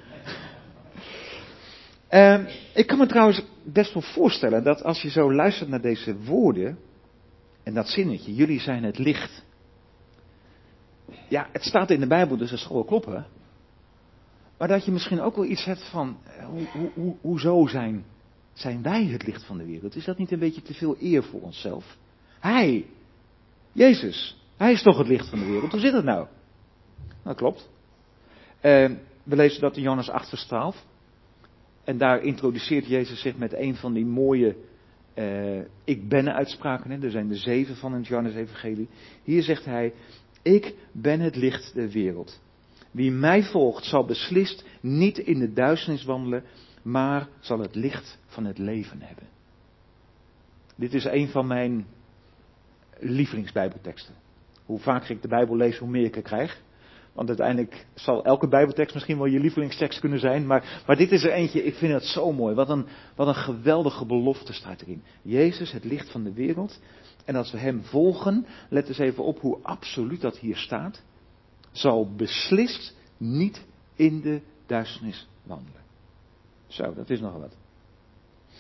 Ik kan me trouwens best wel voorstellen dat als je zo luistert naar deze woorden en dat zinnetje, jullie zijn het licht. Ja, het staat in de Bijbel, dus dat zal wel kloppen. Maar dat je misschien ook wel iets hebt van, hoezo zijn wij het licht van de wereld? Is dat niet een beetje te veel eer voor onszelf? Hij, Jezus, hij is toch het licht van de wereld? Hoe zit het nou? Dat klopt. We lezen dat in Johannes 8 vers 12. En daar introduceert Jezus zich met een van die mooie ik ben uitspraken. Hè? Er zijn er 7 van in het Johannes evangelie. Hier zegt hij, ik ben het licht der wereld. Wie mij volgt zal beslist niet in de duisternis wandelen, maar zal het licht van het leven hebben. Dit is een van mijn lievelingsbijbelteksten. Hoe vaker ik de Bijbel lees, hoe meer ik er krijg. Want uiteindelijk zal elke Bijbeltekst misschien wel je lievelingstekst kunnen zijn. Maar dit is er eentje, ik vind het zo mooi. Wat een geweldige belofte staat erin. Jezus, het licht van de wereld. En als we hem volgen, let eens even op hoe absoluut dat hier staat. Zal beslist niet in de duisternis wandelen. Zo, dat is nogal wat.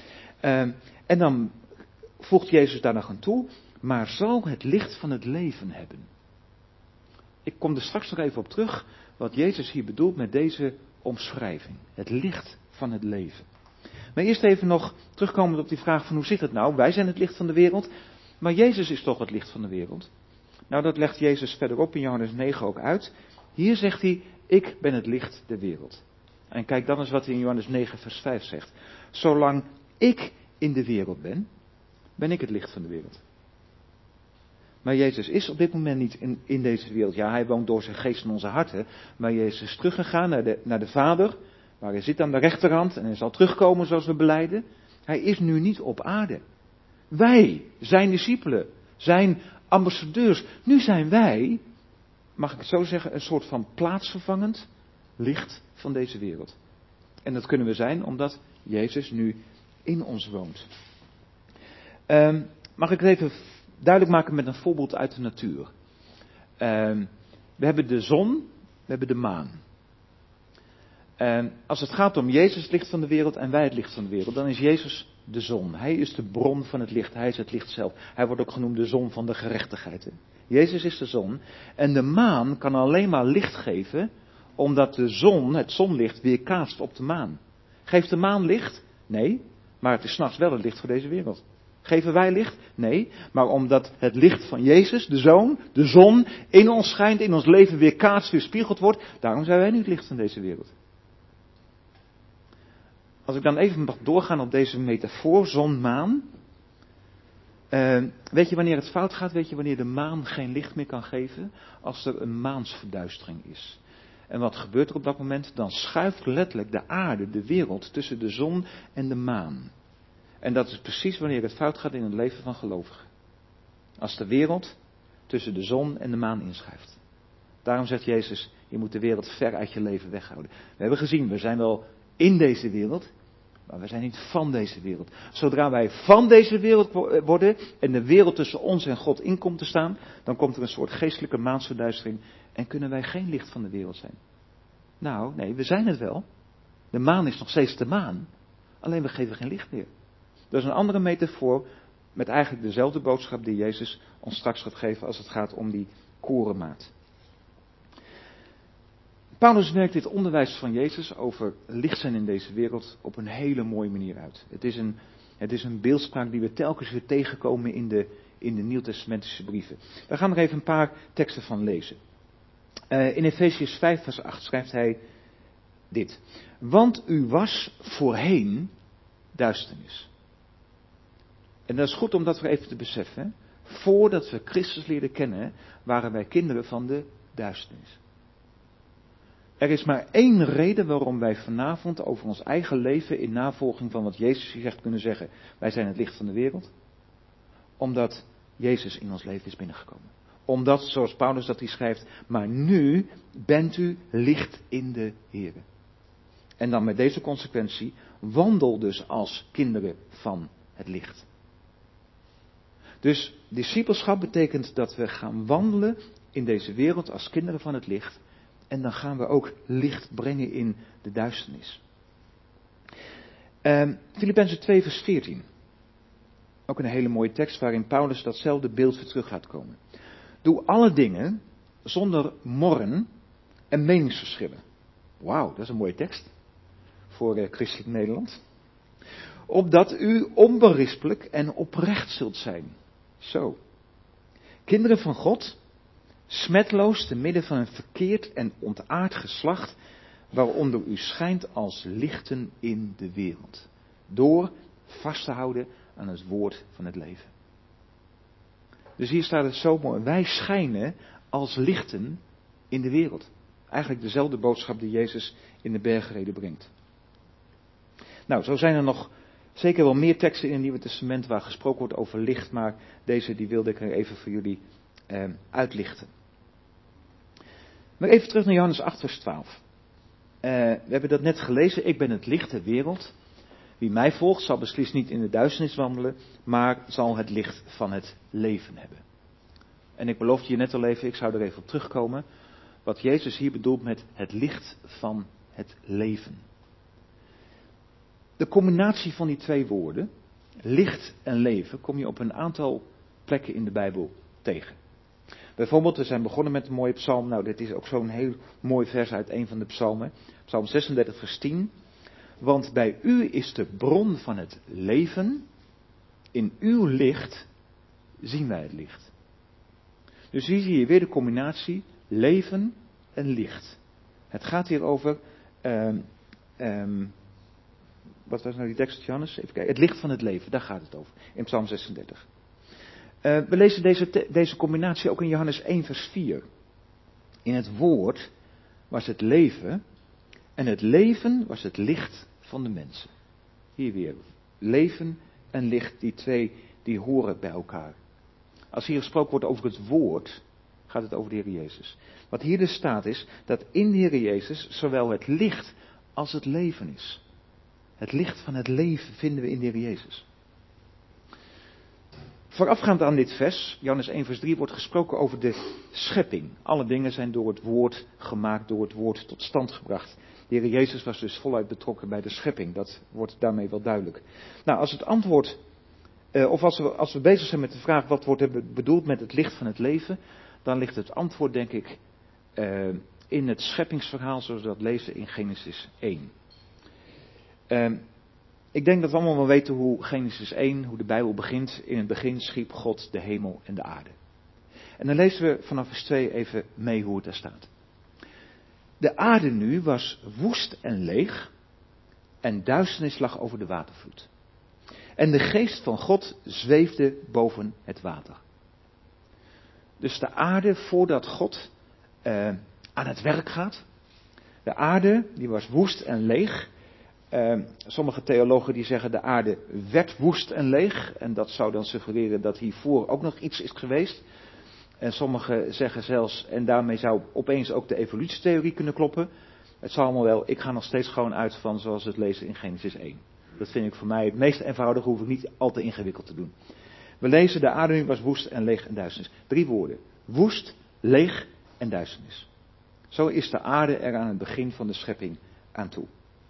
En dan voegt Jezus daar nog aan toe, maar zal het licht van het leven hebben. Ik kom er straks nog even op terug, wat Jezus hier bedoelt met deze omschrijving. Het licht van het leven. Maar eerst even nog terugkomend op die vraag van hoe zit het nou? Wij zijn het licht van de wereld, maar Jezus is toch het licht van de wereld? Nou, dat legt Jezus verderop in Johannes 9 ook uit. Hier zegt hij, ik ben het licht der wereld. En kijk dan eens wat hij in Johannes 9 vers 5 zegt. Zolang ik in de wereld ben ik het licht van de wereld. Maar Jezus is op dit moment niet in deze wereld. Ja, hij woont door zijn geest in onze harten. Maar Jezus is teruggegaan naar de Vader. Maar hij zit aan de rechterhand en hij zal terugkomen zoals we belijden. Hij is nu niet op aarde. Wij, zijn discipelen, zijn ambassadeurs. Nu zijn wij, mag ik het zo zeggen, een soort van plaatsvervangend licht van deze wereld. En dat kunnen we zijn omdat Jezus nu in ons woont. Mag ik het even duidelijk maken met een voorbeeld uit de natuur. We hebben de zon, we hebben de maan. Als het gaat om Jezus, het licht van de wereld, en wij het licht van de wereld, dan is Jezus de zon. Hij is de bron van het licht, hij is het licht zelf. Hij wordt ook genoemd de zon van de gerechtigheid. Jezus is de zon. En de maan kan alleen maar licht geven, omdat de zon, het zonlicht, weerkaatst op de maan. Geeft de maan licht? Nee, maar het is 's nachts wel het licht voor deze wereld. Geven wij licht? Nee, maar omdat het licht van Jezus, de zon, in ons schijnt, in ons leven weerkaatst, weerspiegeld wordt, daarom zijn wij nu het licht van deze wereld. Als ik dan even mag doorgaan op deze metafoor, zon-maan. Weet je wanneer het fout gaat? Weet je wanneer de maan geen licht meer kan geven? Als er een maansverduistering is. En wat gebeurt er op dat moment? Dan schuift letterlijk de aarde, de wereld, tussen de zon en de maan. En dat is precies wanneer het fout gaat in het leven van gelovigen. Als de wereld tussen de zon en de maan inschuift. Daarom zegt Jezus, je moet de wereld ver uit je leven weghouden. We hebben gezien, we zijn wel in deze wereld, maar we zijn niet van deze wereld. Zodra wij van deze wereld worden en de wereld tussen ons en God in komt te staan, dan komt er een soort geestelijke maansverduistering en kunnen wij geen licht van de wereld zijn. Nou, nee, we zijn het wel. De maan is nog steeds de maan, alleen we geven geen licht meer. Dat is een andere metafoor met eigenlijk dezelfde boodschap die Jezus ons straks gaat geven als het gaat om die korenmaat. Paulus werkt dit onderwijs van Jezus over licht zijn in deze wereld op een hele mooie manier uit. Het is een beeldspraak die we telkens weer tegenkomen in de Nieuwtestamentische brieven. We gaan er even een paar teksten van lezen. In Efesiërs 5 vers 8 schrijft hij dit. Want u was voorheen duisternis. En dat is goed om dat weer even te beseffen. Voordat we Christus leerden kennen, waren wij kinderen van de duisternis. Er is maar één reden waarom wij vanavond over ons eigen leven in navolging van wat Jezus hier zegt kunnen zeggen. Wij zijn het licht van de wereld. Omdat Jezus in ons leven is binnengekomen. Omdat, zoals Paulus dat hier schrijft, maar nu bent u licht in de Here. En dan met deze consequentie, wandel dus als kinderen van het licht. Dus discipelschap betekent dat we gaan wandelen in deze wereld als kinderen van het licht. En dan gaan we ook licht brengen in de duisternis. Filippenzen 2 vers 14. Ook een hele mooie tekst waarin Paulus datzelfde beeld weer terug laat komen. Doe alle dingen zonder morren en meningsverschillen. Wauw, dat is een mooie tekst. Voor christelijk Nederland. Opdat u onberispelijk en oprecht zult zijn. Zo. Kinderen van God, smetloos te midden van een verkeerd en ontaard geslacht, waaronder u schijnt als lichten in de wereld. Door vast te houden aan het woord van het leven. Dus hier staat het zo mooi. Wij schijnen als lichten in de wereld. Eigenlijk dezelfde boodschap die Jezus in de bergreden brengt. Nou, zo zijn er nog zeker wel meer teksten in het Nieuwe Testament waar gesproken wordt over licht, maar deze die wilde ik er even voor jullie uitlichten. Maar even terug naar Johannes 8 vers 12. We hebben dat net gelezen, ik ben het licht der wereld. Wie mij volgt zal beslist niet in de duisternis wandelen, maar zal het licht van het leven hebben. En ik beloofde je net al even, ik zou er even op terugkomen, wat Jezus hier bedoelt met het licht van het leven. De combinatie van die twee woorden, licht en leven kom je op een aantal plekken in de Bijbel tegen. Bijvoorbeeld, we zijn begonnen met een mooie psalm. Nou, dit is ook zo'n heel mooi vers uit een van de psalmen. Psalm 36 vers 10. Want bij u is de bron van het leven. In uw licht zien wij het licht. Dus hier zie je weer de combinatie leven en licht. Het gaat hier over, wat was nou die tekst, Johannes? Even kijken. Het licht van het leven, daar gaat het over. In Psalm 36. We lezen deze combinatie ook in Johannes 1 vers 4. In het woord was het leven en het leven was het licht van de mensen. Hier weer, leven en licht, die twee, die horen bij elkaar. Als hier gesproken wordt over het woord, gaat het over de Heer Jezus. Wat hier dus staat is, dat in de Heer Jezus zowel het licht als het leven is. Het licht van het leven vinden we in de Heer Jezus. Voorafgaand aan dit vers, Johannes 1 vers 3, wordt gesproken over de schepping. Alle dingen zijn door het woord gemaakt, door het woord tot stand gebracht. De Heer Jezus was dus voluit betrokken bij de schepping. Dat wordt daarmee wel duidelijk. Nou, als het antwoord, als we bezig zijn met de vraag wat wordt bedoeld met het licht van het leven, dan ligt het antwoord denk ik in het scheppingsverhaal zoals we dat lezen in Genesis 1. Ik denk dat we allemaal wel weten hoe Genesis 1, hoe de Bijbel begint. In het begin schiep God de hemel en de aarde. En dan lezen we vanaf vers 2 even mee hoe het daar staat. De aarde nu was woest en leeg en duisternis lag over de watervloed. En de geest van God zweefde boven het water. Dus de aarde voordat God aan het werk gaat. De aarde die was woest en leeg. Sommige theologen die zeggen de aarde werd woest en leeg. En dat zou dan suggereren dat hiervoor ook nog iets is geweest. En sommigen zeggen zelfs, en daarmee zou opeens ook de evolutietheorie kunnen kloppen. Het zal allemaal wel, ik ga nog steeds gewoon uit van zoals we het lezen in Genesis 1. Dat vind ik voor mij het meest eenvoudige, hoef ik niet al te ingewikkeld te doen. We lezen de aarde nu was woest en leeg en duisternis. 3 woorden. Woest, leeg en duisternis. Zo is de aarde er aan het begin van de schepping aan toe.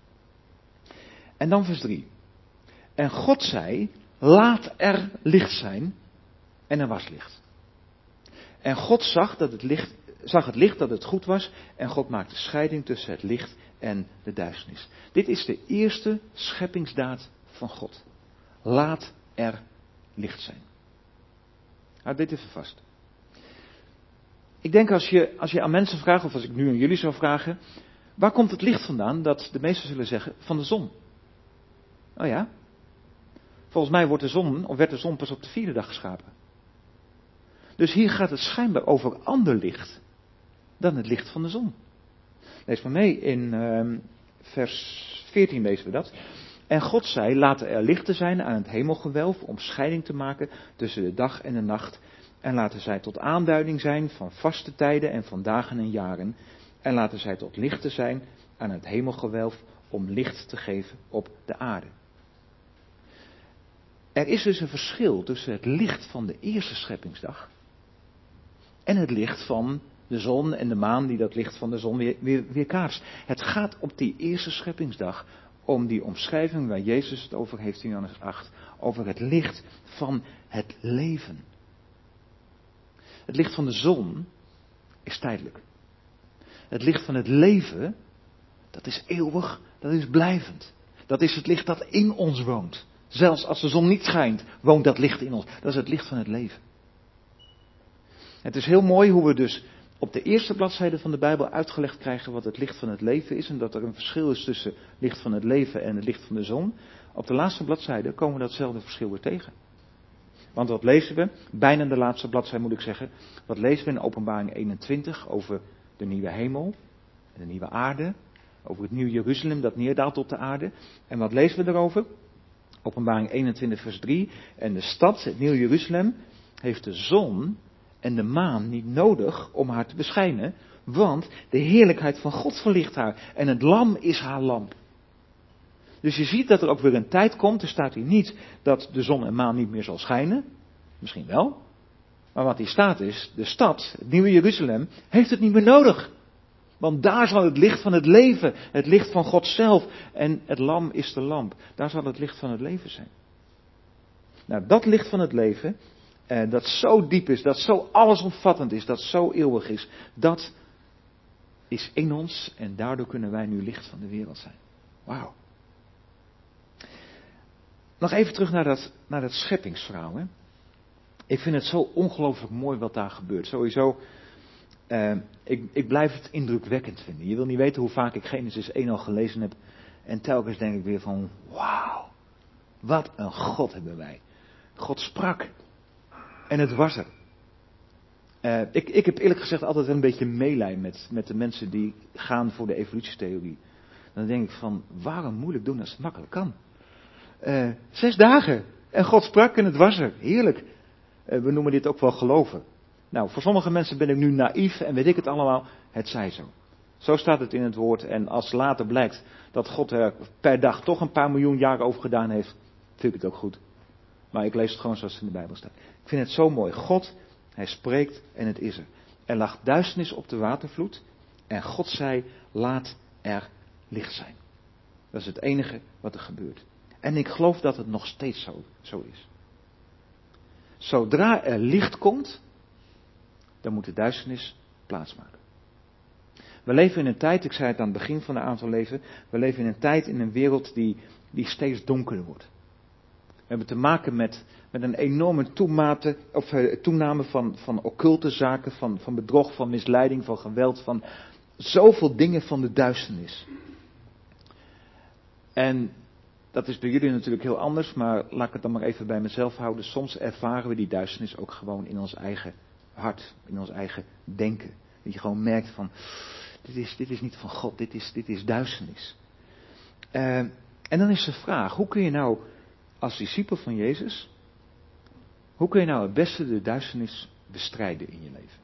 En dan vers 3. En God zei, laat er licht zijn. En er was licht. En God zag het licht dat het goed was. En God maakte scheiding tussen het licht en de duisternis. Dit is de eerste scheppingsdaad van God. Laat er licht zijn. Houd dit even vast. Ik denk als je aan mensen vraagt, of als ik nu aan jullie zou vragen. Waar komt het licht vandaan? Dat de meesten zullen zeggen, van de zon. Oh ja. Volgens mij werd de zon pas op de 4e dag geschapen. Dus hier gaat het schijnbaar over ander licht dan het licht van de zon. Lees maar mee, in vers 14 lezen we dat. En God zei, laten er lichten zijn aan het hemelgewelf om scheiding te maken tussen de dag en de nacht. En laten zij tot aanduiding zijn van vaste tijden en van dagen en jaren. En laten zij tot lichten zijn aan het hemelgewelf om licht te geven op de aarde. Er is dus een verschil tussen het licht van de eerste scheppingsdag en het licht van de zon en de maan die dat licht van de zon weer kaatst. Het gaat op die eerste scheppingsdag om die omschrijving waar Jezus het over heeft in Johannes 8, over het licht van het leven. Het licht van de zon is tijdelijk. Het licht van het leven, dat is eeuwig, dat is blijvend. Dat is het licht dat in ons woont. Zelfs als de zon niet schijnt, woont dat licht in ons. Dat is het licht van het leven. Het is heel mooi hoe we dus op de eerste bladzijde van de Bijbel uitgelegd krijgen wat het licht van het leven is. En dat er een verschil is tussen het licht van het leven en het licht van de zon. Op de laatste bladzijde komen we datzelfde verschil weer tegen. Want wat lezen we? Bijna de laatste bladzijde moet ik zeggen. Wat lezen we in Openbaring 21 over de nieuwe hemel en de nieuwe aarde. Over het nieuwe Jeruzalem dat neerdaalt op de aarde. En wat lezen we erover? Openbaring 21 vers 3. En de stad, het nieuwe Jeruzalem, heeft de zon en de maan niet nodig om haar te beschijnen. Want de heerlijkheid van God verlicht haar. En het lam is haar lamp. Dus je ziet dat er ook weer een tijd komt. Er staat hier niet dat de zon en maan niet meer zal schijnen. Misschien wel. Maar wat hier staat is, de stad, het nieuwe Jeruzalem, heeft het niet meer nodig. Want daar zal het licht van het leven, het licht van God zelf en het lam is de lamp. Daar zal het licht van het leven zijn. Nou, dat licht van het leven, dat zo diep is, dat zo allesomvattend is, dat zo eeuwig is, dat is in ons en daardoor kunnen wij nu licht van de wereld zijn. Wauw. Nog even terug naar dat scheppingsverhaal. Hè. Ik vind het zo ongelooflijk mooi wat daar gebeurt. Sowieso, ik blijf het indrukwekkend vinden. Je wil niet weten hoe vaak ik Genesis 1 al gelezen heb. En telkens denk ik weer van, wauw, wat een God hebben wij. God sprak. En het was er. Ik heb eerlijk gezegd altijd wel een beetje meelij met de mensen die gaan voor de evolutietheorie. Dan denk ik van, waarom moeilijk doen als het makkelijk kan? 6 dagen. En God sprak en het was er. Heerlijk. We noemen dit ook wel geloven. Nou, voor sommige mensen ben ik nu naïef en weet ik het allemaal. Het zij zo. Zo staat het in het woord. En als later blijkt dat God er per dag toch een paar miljoen jaar over gedaan heeft, vind ik het ook goed. Maar ik lees het gewoon zoals het in de Bijbel staat. Ik vind het zo mooi. God, hij spreekt en het is er. Er lag duisternis op de watervloed. En God zei, laat er licht zijn. Dat is het enige wat er gebeurt. En ik geloof dat het nog steeds zo is. Zodra er licht komt, dan moet de duisternis plaatsmaken. We leven in een tijd, ik zei het aan het begin van de aantal leven, we leven in een tijd in een wereld die steeds donkerder wordt. We hebben te maken met een enorme toename van occulte zaken, van bedrog, van misleiding, van geweld, van zoveel dingen van de duisternis. En dat is bij jullie natuurlijk heel anders, maar laat ik het dan maar even bij mezelf houden. Soms ervaren we die duisternis ook gewoon in ons eigen hart, in ons eigen denken. Dat je gewoon merkt van, dit is niet van God, dit is duisternis. En dan is de vraag, hoe kun je nou als discipel van Jezus, hoe kun je nou het beste de duisternis bestrijden in je leven?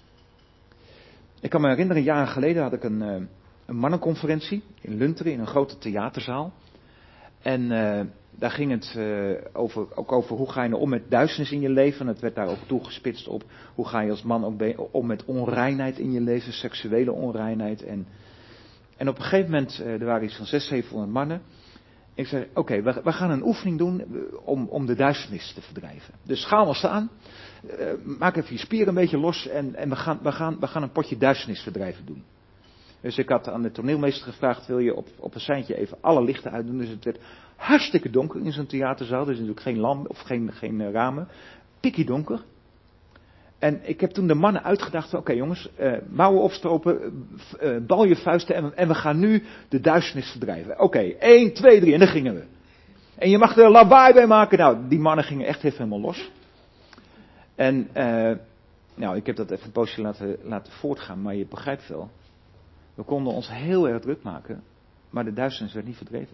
Ik kan me herinneren, jaren geleden had ik een mannenconferentie in Lunteren in een grote theaterzaal. En daar ging het over hoe ga je nou om met duisternis in je leven. En het werd daar ook toegespitst op hoe ga je als man ook om met onreinheid in je leven, seksuele onreinheid. En op een gegeven moment, er waren iets van 600-700 mannen. Ik zei, oké, we gaan een oefening doen om de duisternis te verdrijven. Dus ga maar staan, maak even je spieren een beetje los en we gaan een potje duisternis verdrijven doen. Dus ik had aan de toneelmeester gevraagd, wil je op een seintje even alle lichten uitdoen. Dus het werd hartstikke donker in zo'n theaterzaal. Er is natuurlijk geen lamp of geen ramen. Pikkie donker. En ik heb toen de mannen uitgedacht, oké jongens, mouwen opstropen, bal je vuisten en we gaan nu de duisternis verdrijven. Oké, 1, 2, 3 en dan gingen we. En je mag er lawaai bij maken. Nou, die mannen gingen echt even helemaal los. En ik heb dat even een poosje laten voortgaan, maar je begrijpt wel. We konden ons heel erg druk maken, maar de duisternis werd niet verdreven.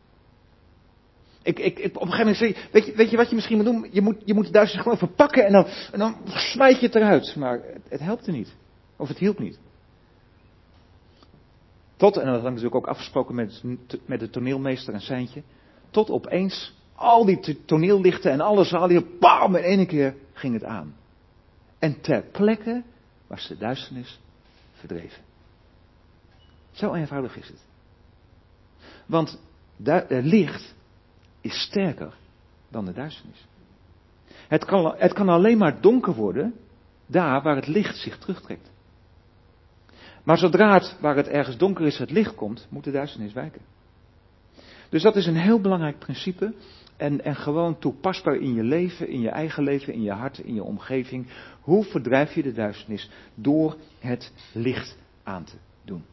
Op een gegeven moment zei weet je wat je misschien moet doen? Je moet de duisternis gewoon verpakken en dan smijt je het eruit. Maar het helpte niet. Of het hielp niet. Tot, en dat had ik natuurlijk ook afgesproken met de toneelmeester en Seintje. Tot opeens al die toneellichten en alle zalen, bam, in één keer ging het aan. En ter plekke was de duisternis verdreven. Zo eenvoudig is het. Want licht is sterker dan de duisternis. Het kan alleen maar donker worden daar waar het licht zich terugtrekt. Maar zodra waar het ergens donker is het licht komt, moet de duisternis wijken. Dus dat is een heel belangrijk principe en gewoon toepasbaar in je leven, in je eigen leven, in je hart, in je omgeving. Hoe verdrijf je de duisternis? Door het licht aan te doen.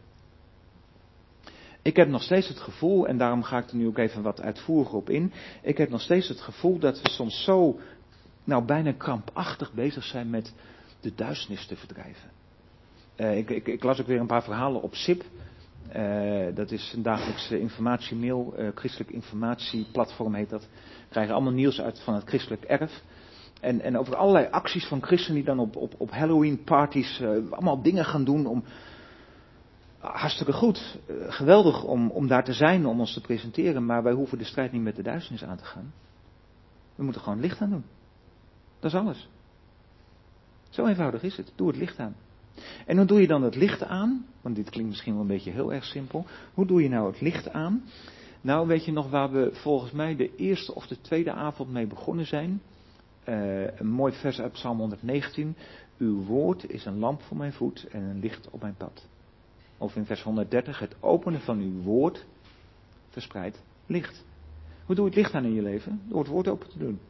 Ik heb nog steeds het gevoel, en daarom ga ik er nu ook even wat uitvoeriger op in. Ik heb nog steeds het gevoel dat we soms zo, bijna krampachtig bezig zijn met de duisternis te verdrijven. Ik las ook weer een paar verhalen op SIP. Dat is een dagelijkse informatiemail, christelijk informatieplatform heet dat. We krijgen allemaal nieuws uit van het christelijk erf. En over allerlei acties van christenen die dan op Halloween parties allemaal dingen gaan doen. Hartstikke goed, geweldig om daar te zijn, om ons te presenteren. Maar wij hoeven de strijd niet met de duisternis aan te gaan. We moeten gewoon licht aan doen. Dat is alles. Zo eenvoudig is het. Doe het licht aan. En hoe doe je dan het licht aan? Want dit klinkt misschien wel een beetje heel erg simpel. Hoe doe je nou het licht aan? Nou, weet je nog waar we volgens mij de eerste of de tweede avond mee begonnen zijn? Een mooi vers uit Psalm 119. Uw woord is een lamp voor mijn voet en een licht op mijn pad. Of in vers 130, het openen van uw woord verspreidt licht. Hoe doe je het licht aan in je leven? Door het woord open te doen.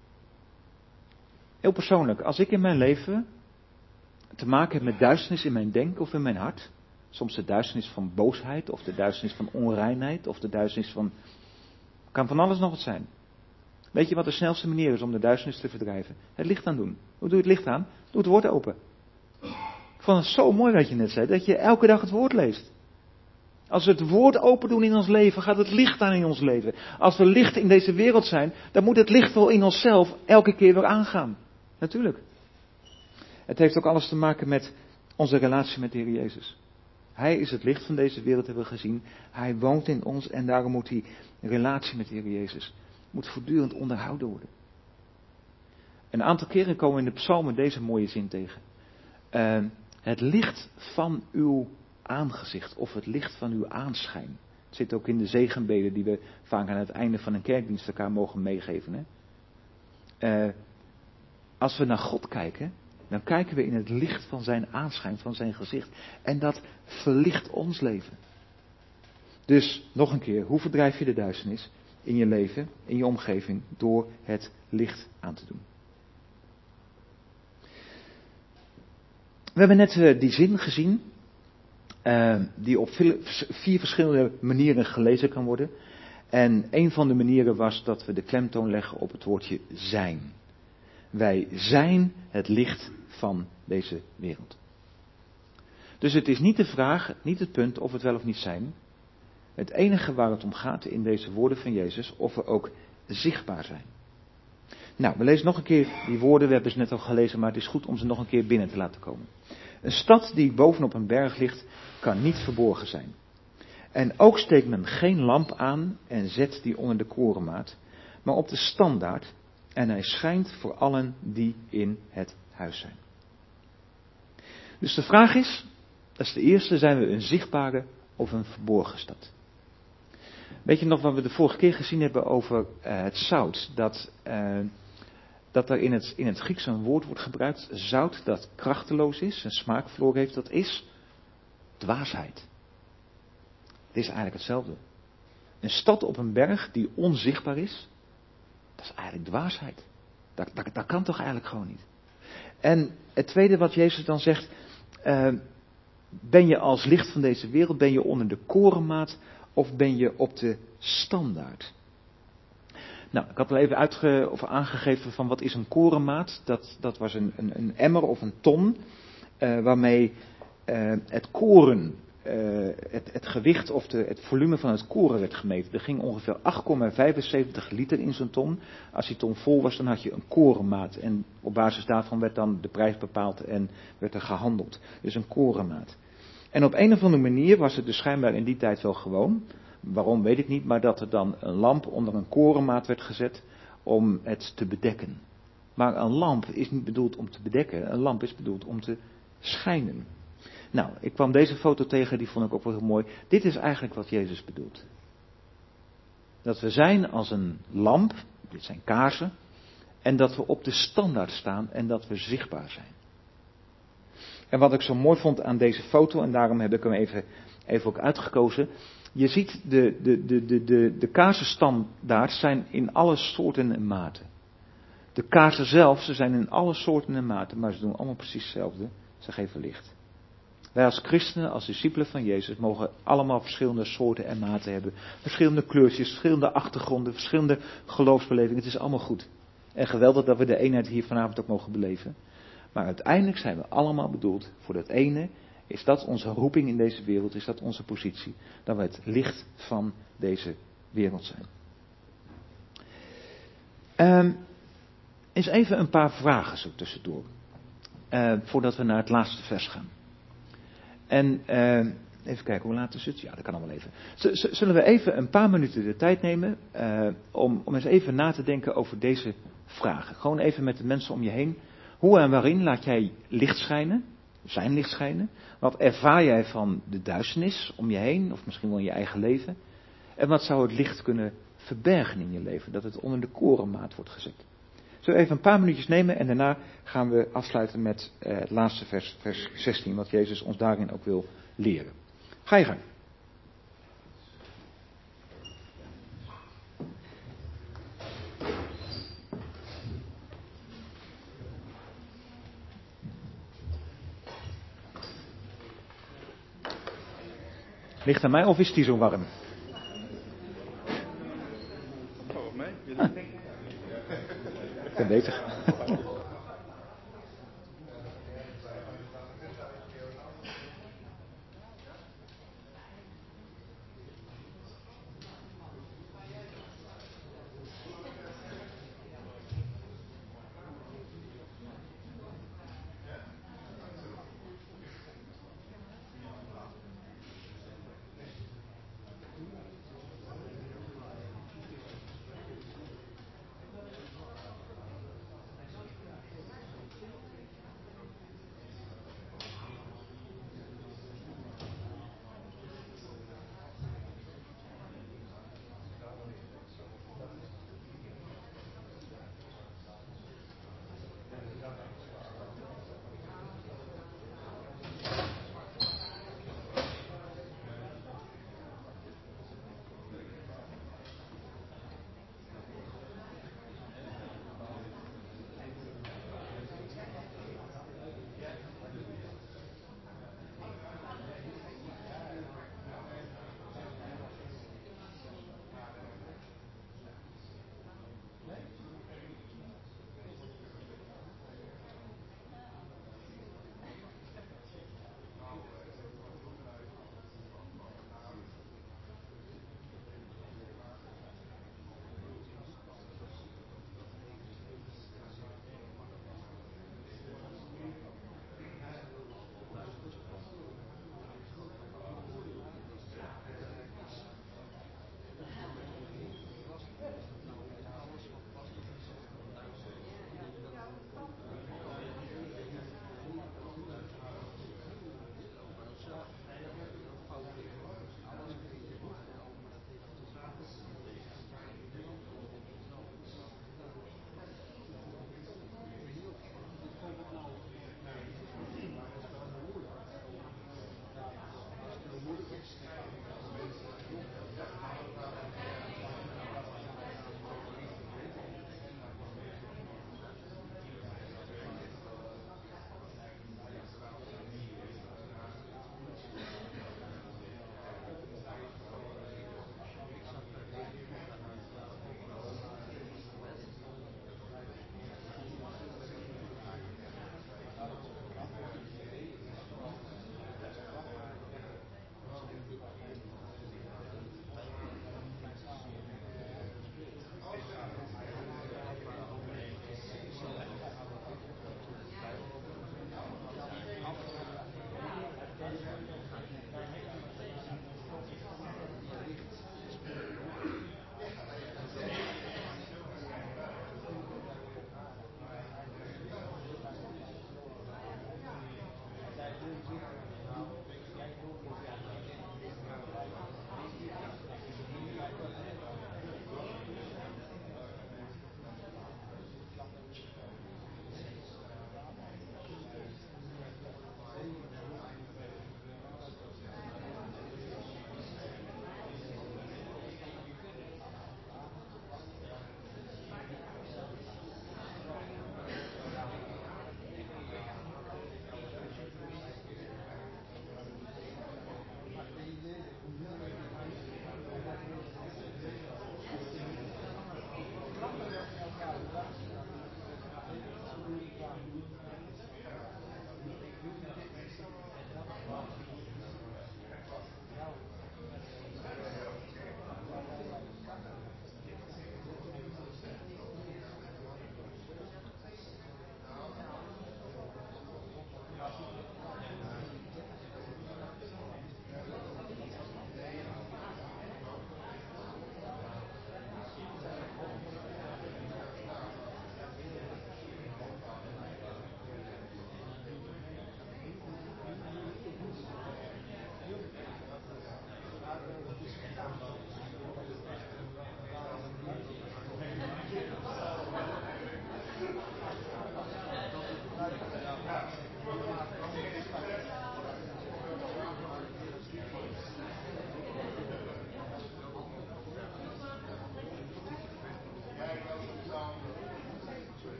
Heel persoonlijk, als ik in mijn leven te maken heb met duisternis in mijn denken of in mijn hart, soms de duisternis van boosheid, of de duisternis van onreinheid, of de duisternis van, kan van alles nog wat zijn. Weet je wat de snelste manier is om de duisternis te verdrijven? Het licht aan doen. Hoe doe je het licht aan? Doe het woord open. Ik vond het zo mooi wat je net zei, dat je elke dag het woord leest. Als we het woord open doen in ons leven, gaat het licht aan in ons leven. Als we licht in deze wereld zijn, dan moet het licht wel in onszelf elke keer weer aangaan. Natuurlijk. Het heeft ook alles te maken met onze relatie met de Heer Jezus. Hij is het licht van deze wereld, hebben we gezien. Hij woont in ons en daarom moet die relatie met de Heer Jezus moet voortdurend onderhouden worden. Een aantal keren komen we in de psalmen deze mooie zin tegen. Het licht van uw aangezicht of het licht van uw aanschijn. Het zit ook in de zegenbeden die we vaak aan het einde van een kerkdienst elkaar mogen meegeven. Hè? Als we naar God kijken, dan kijken we in het licht van zijn aanschijn, van zijn gezicht. En dat verlicht ons leven. Dus, nog een keer, hoe verdrijf je de duisternis in je leven, in je omgeving, door het licht aan te doen? We hebben net die zin gezien, die op 4 verschillende manieren gelezen kan worden. En een van de manieren was dat we de klemtoon leggen op het woordje zijn. Wij zijn het licht van deze wereld. Dus het is niet de vraag, niet het punt of we het wel of niet zijn. Het enige waar het om gaat in deze woorden van Jezus, of we ook zichtbaar zijn. Nou, we lezen nog een keer die woorden, we hebben ze net al gelezen, maar het is goed om ze nog een keer binnen te laten komen. Een stad die bovenop een berg ligt, kan niet verborgen zijn. En ook steekt men geen lamp aan en zet die onder de korenmaat, maar op de standaard, en hij schijnt voor allen die in het huis zijn. Dus de vraag is, dat is de eerste, zijn we een zichtbare of een verborgen stad? Weet je nog wat we de vorige keer gezien hebben over het zout? Dat er in het Grieks een woord wordt gebruikt, zout dat krachteloos is, een smaak verloren heeft, dat is dwaasheid. Het is eigenlijk hetzelfde. Een stad op een berg die onzichtbaar is, dat is eigenlijk dwaasheid. Dat kan toch eigenlijk gewoon niet. En het tweede wat Jezus dan zegt, ben je als licht van deze wereld, ben je onder de korenmaat of ben je op de standaard? Nou, ik had al even aangegeven van wat is een korenmaat. Dat was een emmer of een ton waarmee het koren, het gewicht of het volume van het koren werd gemeten. Er ging ongeveer 8,75 liter in zo'n ton. Als die ton vol was, dan had je een korenmaat. En op basis daarvan werd dan de prijs bepaald en werd er gehandeld. Dus een korenmaat. En op een of andere manier was het dus schijnbaar in die tijd wel gewoon. Waarom weet ik niet, maar dat er dan een lamp onder een korenmaat werd gezet om het te bedekken. Maar een lamp is niet bedoeld om te bedekken, een lamp is bedoeld om te schijnen. Nou, ik kwam deze foto tegen, die vond ik ook wel heel mooi. Dit is eigenlijk wat Jezus bedoelt. Dat we zijn als een lamp, dit zijn kaarsen, en dat we op de standaard staan en dat we zichtbaar zijn. En wat ik zo mooi vond aan deze foto, en daarom heb ik hem even ook uitgekozen. Je ziet de kaarsenstandaard zijn in alle soorten en maten. De kaarsen zelf, ze zijn in alle soorten en maten, maar ze doen allemaal precies hetzelfde. Ze geven licht. Wij als christenen, als discipelen van Jezus, mogen allemaal verschillende soorten en maten hebben. Verschillende kleurtjes, verschillende achtergronden, verschillende geloofsbelevingen. Het is allemaal goed. En geweldig dat we de eenheid hier vanavond ook mogen beleven. Maar uiteindelijk zijn we allemaal bedoeld voor dat ene. Is dat onze roeping in deze wereld? Is dat onze positie? Dat we het licht van deze wereld zijn. Eens even een paar vragen zo tussendoor. Voordat we naar het laatste vers gaan. En even kijken, hoe laat is het? Ja, dat kan allemaal even. Zullen we even een paar minuten de tijd nemen om eens even na te denken over deze vragen. Gewoon even met de mensen om je heen. Hoe en waarin laat jij licht schijnen? Zijn licht schijnen? Wat ervaar jij van de duisternis om je heen? Of misschien wel in je eigen leven? En wat zou het licht kunnen verbergen in je leven? Dat het onder de korenmaat wordt gezet. Zullen we even een paar minuutjes nemen en daarna gaan we afsluiten met het laatste vers 16. Wat Jezus ons daarin ook wil leren. Ga je gang. Ligt aan mij of is die zo warm? Ik ben bezig.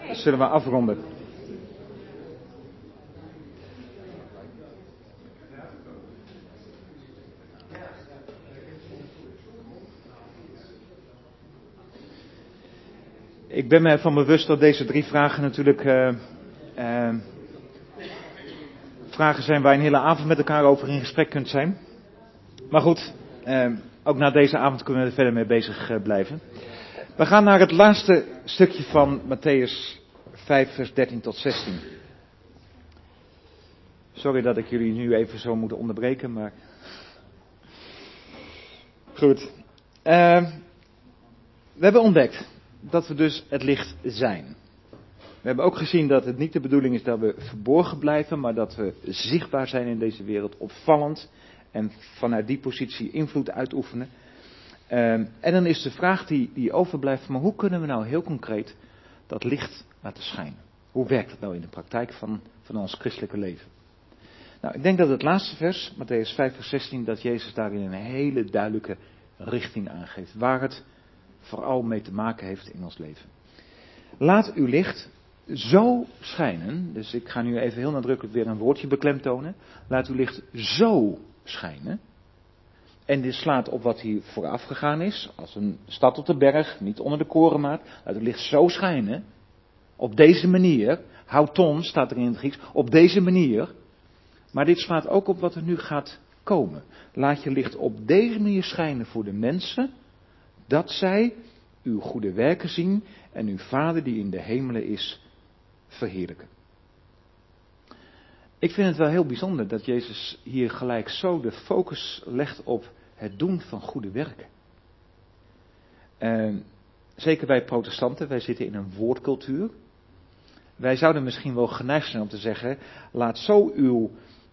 zullen we afronden. Ik ben me ervan bewust dat deze 3 vragen natuurlijk vragen zijn waar je een hele avond met elkaar over in gesprek kunt zijn. Maar goed, ook na deze avond kunnen we er verder mee bezig blijven. We gaan naar het laatste stukje van Mattheüs 5 vers 13 tot 16. Sorry dat ik jullie nu even zo moet onderbreken, maar... Goed. We hebben ontdekt dat we dus het licht zijn. We hebben ook gezien dat het niet de bedoeling is dat we verborgen blijven, maar dat we zichtbaar zijn in deze wereld, opvallend en vanuit die positie invloed uitoefenen. En dan is de vraag die overblijft, maar hoe kunnen we nou heel concreet dat licht laten schijnen? Hoe werkt dat nou in de praktijk van ons christelijke leven? Nou, ik denk dat het laatste vers, Mattheüs 5 vers 16, dat Jezus daarin een hele duidelijke richting aangeeft, waar het vooral mee te maken heeft in ons leven. Laat uw licht zo schijnen, dus ik ga nu even heel nadrukkelijk weer een woordje beklemtonen. Laat uw licht zo schijnen. En dit slaat op wat hier vooraf gegaan is, als een stad op de berg, niet onder de korenmaat. Laat uw licht zo schijnen, op deze manier, hauton staat er in het Grieks, op deze manier. Maar dit slaat ook op wat er nu gaat komen. Laat je licht op deze manier schijnen voor de mensen, dat zij uw goede werken zien en uw Vader die in de hemelen is, verheerlijken. Ik vind het wel heel bijzonder dat Jezus hier gelijk zo de focus legt op het doen van goede werken. Zeker wij protestanten, wij zitten in een woordcultuur. Wij zouden misschien wel geneigd zijn om te zeggen, laat uw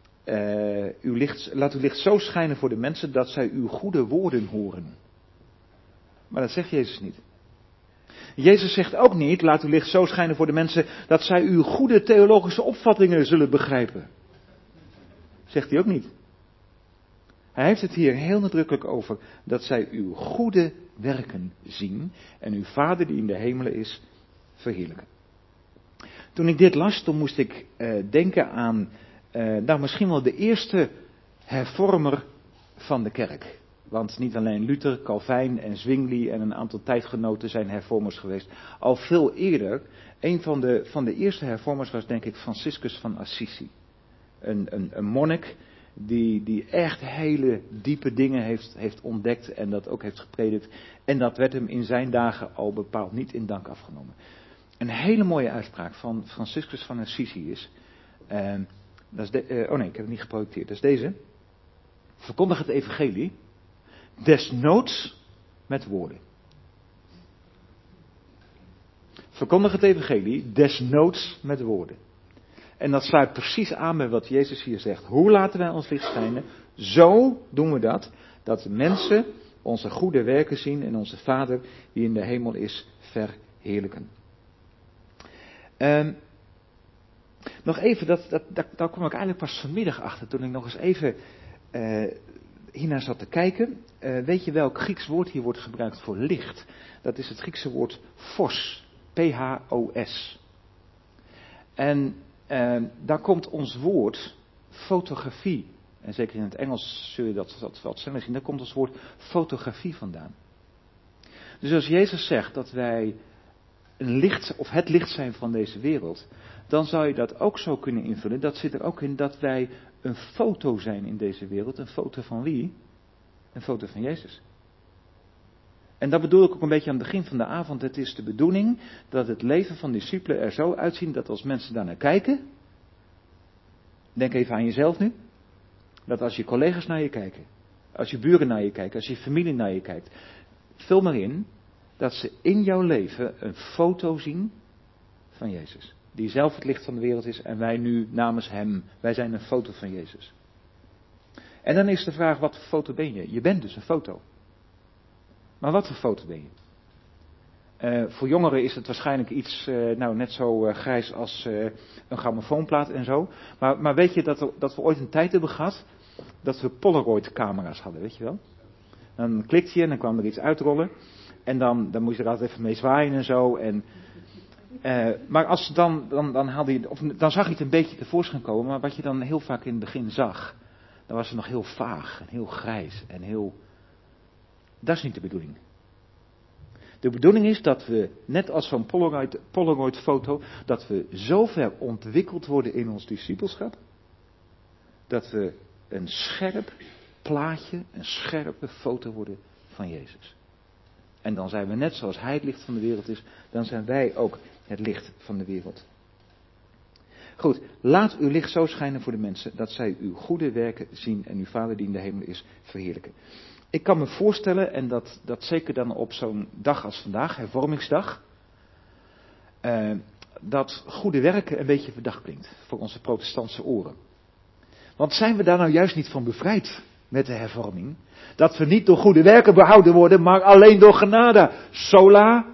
licht zo schijnen voor de mensen dat zij uw goede woorden horen. Maar dat zegt Jezus niet. Jezus zegt ook niet, laat uw licht zo schijnen voor de mensen dat zij uw goede theologische opvattingen zullen begrijpen. Zegt hij ook niet. Hij heeft het hier heel nadrukkelijk over dat zij uw goede werken zien en uw Vader die in de hemelen is, verheerlijken. Toen ik dit las, toen moest ik denken aan misschien wel de eerste hervormer van de kerk. Want niet alleen Luther, Calvijn en Zwingli en een aantal tijdgenoten zijn hervormers geweest. Al veel eerder, een van de eerste hervormers was denk ik Franciscus van Assisi. Een monnik die echt hele diepe dingen heeft ontdekt en dat ook heeft gepredikt. En dat werd hem in zijn dagen al bepaald niet in dank afgenomen. Een hele mooie uitspraak van Franciscus van Assisi is, ik heb het niet geprojecteerd, dat is deze. Verkondig het evangelie, desnoods met woorden. Verkondig het evangelie, desnoods met woorden. En dat sluit precies aan bij wat Jezus hier zegt. Hoe laten wij ons licht schijnen? Zo doen we dat de mensen onze goede werken zien en onze Vader die in de hemel is verheerlijken. Nog even, daar kwam ik eigenlijk pas vanmiddag achter toen ik nog eens even hiernaar zat te kijken. Weet je welk Grieks woord hier wordt gebruikt voor licht? Dat is het Griekse woord phos, P-H-O-S. En daar komt ons woord fotografie, en zeker in het Engels zul je dat wat sneller zien, daar komt ons woord fotografie vandaan. Dus als Jezus zegt dat wij een licht of het licht zijn van deze wereld, dan zou je dat ook zo kunnen invullen. Dat zit er ook in dat wij een foto zijn in deze wereld. Een foto van wie? Een foto van Jezus. En dat bedoel ik ook een beetje aan het begin van de avond. Het is de bedoeling dat het leven van discipelen er zo uitziet dat als mensen daar naar kijken, denk even aan jezelf nu, dat als je collega's naar je kijken, als je buren naar je kijken, als je familie naar je kijkt, vul maar in dat ze in jouw leven een foto zien van Jezus. Die zelf het licht van de wereld is en wij nu namens hem, wij zijn een foto van Jezus. En dan is de vraag, wat voor foto ben je? Je bent dus een foto. Maar wat voor foto ben je? Voor jongeren is het waarschijnlijk iets net zo grijs als een grammofoonplaat en zo. Maar weet je dat we ooit een tijd hebben gehad dat we Polaroid camera's hadden, weet je wel? Dan klikte je en dan kwam er iets uitrollen. En dan moest je er altijd even mee zwaaien en zo. En Maar als dan haalde je, of dan zag je het een beetje tevoorschijn komen, maar wat je dan heel vaak in het begin zag, dan was het nog heel vaag en heel grijs en heel. Dat is niet de bedoeling. De bedoeling is dat we, net als zo'n Polaroid foto, dat we zo ver ontwikkeld worden in ons discipelschap, dat we een scherp plaatje, een scherpe foto worden van Jezus. En dan zijn we net zoals Hij het licht van de wereld is, dan zijn wij ook het licht van de wereld. Goed, laat uw licht zo schijnen voor de mensen, dat zij uw goede werken zien en uw Vader die in de hemel is verheerlijken. Ik kan me voorstellen, en dat zeker dan op zo'n dag als vandaag, hervormingsdag, dat goede werken een beetje verdacht klinkt voor onze protestantse oren. Want zijn we daar nou juist niet van bevrijd met de hervorming? Dat we niet door goede werken behouden worden, maar alleen door genade. Sola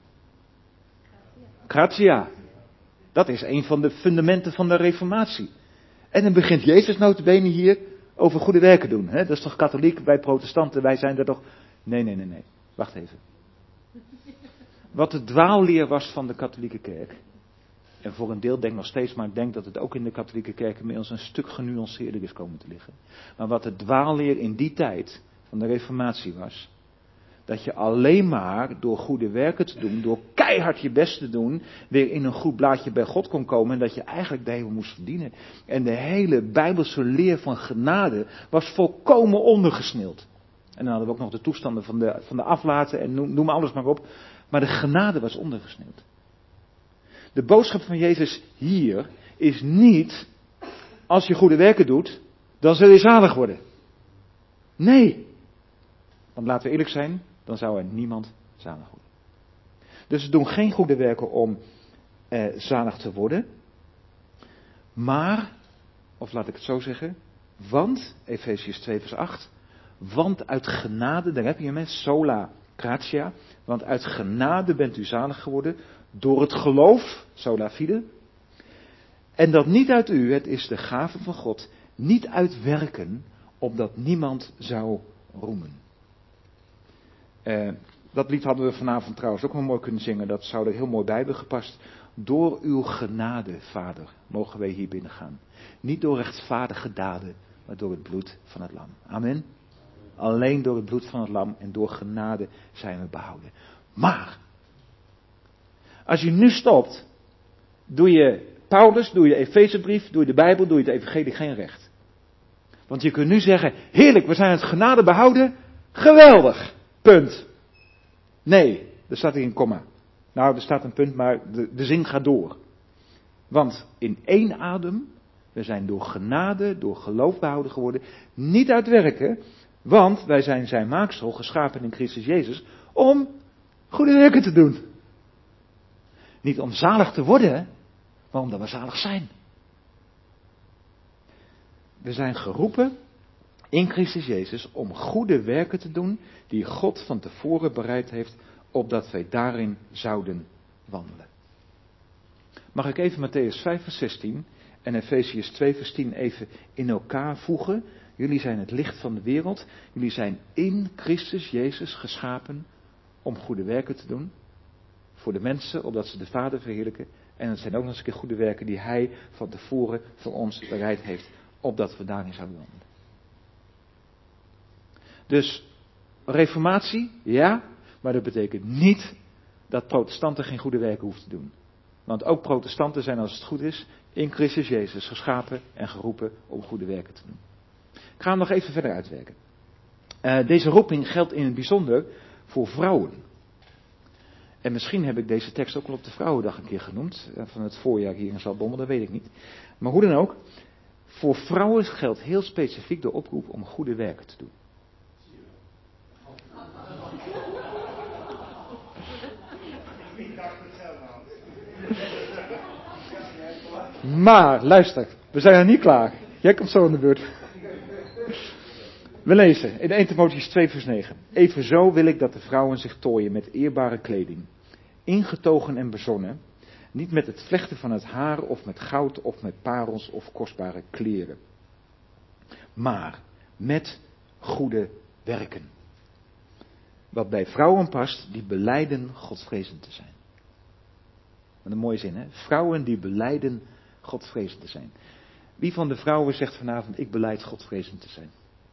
gratia. Dat is een van de fundamenten van de reformatie. En dan begint Jezus nota bene hier over goede werken doen. Hè? Dat is toch katholiek, wij protestanten, wij zijn er toch. Nee. Wacht even. Wat de dwaalleer was van de katholieke kerk. En voor een deel denk ik nog steeds, maar ik denk dat het ook in de katholieke kerk inmiddels een stuk genuanceerder is komen te liggen. Maar wat de dwaalleer in die tijd van de reformatie was, dat je alleen maar door goede werken te doen, door keihard je best te doen, weer in een goed blaadje bij God kon komen en dat je eigenlijk de hemel moest verdienen. En de hele Bijbelse leer van genade was volkomen ondergesneeuwd. En dan hadden we ook nog de toestanden van de aflaten en noem alles maar op. Maar de genade was ondergesneeuwd. De boodschap van Jezus hier is niet, als je goede werken doet, dan zul je zalig worden. Nee. Want laten we eerlijk zijn, dan zou er niemand zalig worden. Dus we doen geen goede werken om zalig te worden. Maar, of laat ik het zo zeggen, want, Efesiërs 2 vers 8, want uit genade, daar heb je hem, hè, sola gratia, want uit genade bent u zalig geworden door het geloof, sola fide. En dat niet uit u, het is de gave van God, niet uit werken, opdat niemand zou roemen. Dat lied hadden we vanavond trouwens ook wel mooi kunnen zingen, dat zou er heel mooi bij hebben gepast. Door uw genade, Vader, mogen wij hier binnen gaan. Niet door rechtvaardige daden, maar door het bloed van het lam. Amen. Alleen door het bloed van het lam en door genade zijn we behouden. Maar, als je nu stopt, doe je Paulus, doe je de Efezebrief, doe je de Bijbel, doe je het evangelie geen recht. Want je kunt nu zeggen, heerlijk, we zijn het genade behouden, geweldig, punt. Nee, er staat hier een komma. Nou, er staat een punt, maar de zin gaat door. Want in één adem, we zijn door genade, door geloof behouden geworden, niet uit werken, want wij zijn zijn maaksel, geschapen in Christus Jezus, om goede werken te doen. Niet om zalig te worden, maar omdat we zalig zijn. We zijn geroepen in Christus Jezus om goede werken te doen die God van tevoren bereid heeft, opdat wij daarin zouden wandelen. Mag ik even Mattheüs 5 vers 16 en Efesiërs 2 vers 10 even in elkaar voegen? Jullie zijn het licht van de wereld. Jullie zijn in Christus Jezus geschapen om goede werken te doen. Voor de mensen, opdat ze de Vader verheerlijken. En het zijn ook nog eens een keer goede werken die Hij van tevoren voor ons bereid heeft, opdat we daarin zouden wandelen. Dus, reformatie, ja, maar dat betekent niet dat protestanten geen goede werken hoeven te doen. Want ook protestanten zijn, als het goed is, in Christus Jezus geschapen en geroepen om goede werken te doen. Ik ga hem nog even verder uitwerken. Deze roeping geldt in het bijzonder voor vrouwen. En misschien heb ik deze tekst ook al op de Vrouwendag een keer genoemd, van het voorjaar hier in Zaltbommel, dat weet ik niet. Maar hoe dan ook, voor vrouwen geldt heel specifiek de oproep om goede werken te doen. Maar, luister, we zijn nog niet klaar. Jij komt zo aan de beurt. We lezen in 1 Timotheüs 2 vers 9. Evenzo wil ik dat de vrouwen zich tooien met eerbare kleding, ingetogen en bezonnen, niet met het vlechten van het haar of met goud of met parels of kostbare kleren, maar met goede werken. Wat bij vrouwen past die belijden godvrezend te zijn. Wat een mooie zin, hè? Vrouwen die belijden Godvrezend te zijn. Wie van de vrouwen zegt vanavond, ik belijd Godvrezend te zijn?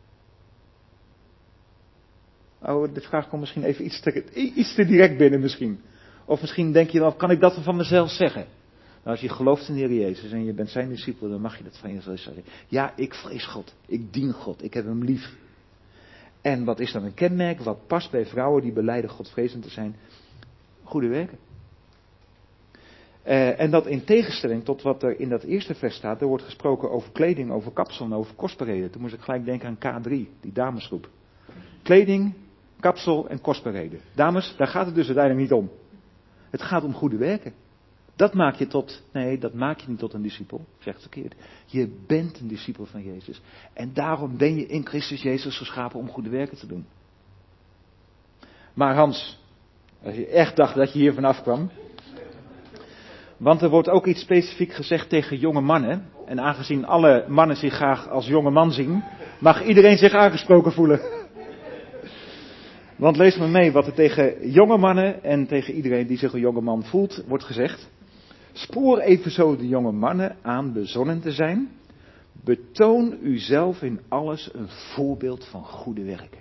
Oh, de vraag komt misschien even iets te direct binnen misschien. Of misschien denk je wel, kan ik dat van mezelf zeggen? Nou, als je gelooft in de Heer Jezus en je bent zijn discipel, dan mag je dat van jezelf zeggen. Ja, ik vrees God. Ik dien God. Ik heb hem lief. En wat is dan een kenmerk wat past bij vrouwen die belijden Godvrezend te zijn? Goede werken. En dat in tegenstelling tot wat er in dat eerste vers staat. Er wordt gesproken over kleding, over kapsel en over kostbaarheden. Toen moest ik gelijk denken aan K3, die damesgroep. Kleding, kapsel en kostbaarheden. Dames, daar gaat het dus uiteindelijk niet om. Het gaat om goede werken. Dat maak je niet tot een discipel. Ik zeg het verkeerd. Je bent een discipel van Jezus. En daarom ben je in Christus Jezus geschapen om goede werken te doen. Maar Hans, als je echt dacht dat je hier vanaf kwam. Want er wordt ook iets specifiek gezegd tegen jonge mannen. En aangezien alle mannen zich graag als jonge man zien, mag iedereen zich aangesproken voelen. Want lees maar mee wat er tegen jonge mannen en tegen iedereen die zich een jonge man voelt, wordt gezegd. Spoor evenzo de jonge mannen aan bezonnen te zijn. Betoon uzelf in alles een voorbeeld van goede werken.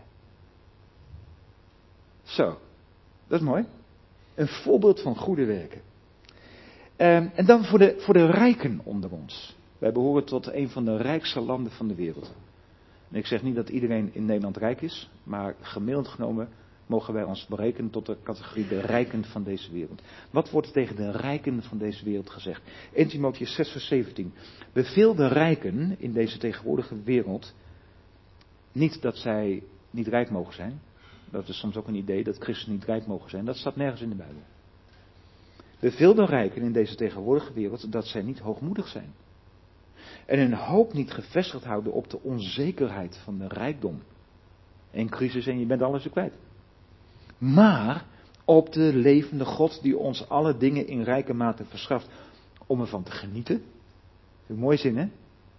Zo, dat is mooi. Een voorbeeld van goede werken. En dan voor de rijken onder ons. Wij behoren tot een van de rijkste landen van de wereld. En ik zeg niet dat iedereen in Nederland rijk is, maar gemiddeld genomen mogen wij ons berekenen tot de categorie de rijken van deze wereld. Wat wordt er tegen de rijken van deze wereld gezegd? 1 Timotheüs 6 vers 17. Beveel de rijken in deze tegenwoordige wereld niet dat zij niet rijk mogen zijn. Dat is soms ook een idee dat christenen niet rijk mogen zijn. Dat staat nergens in de Bijbel. Beveel de rijken in deze tegenwoordige wereld dat zij niet hoogmoedig zijn. En hun hoop niet gevestigd houden op de onzekerheid van de rijkdom. Een crisis en je bent alles weer kwijt. Maar op de levende God die ons alle dingen in rijke mate verschaft om ervan te genieten. Dat is een mooie zin, hè?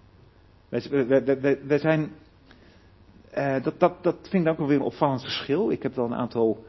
Wij zijn... Dat vind ik ook wel weer een opvallend verschil. Ik heb wel een aantal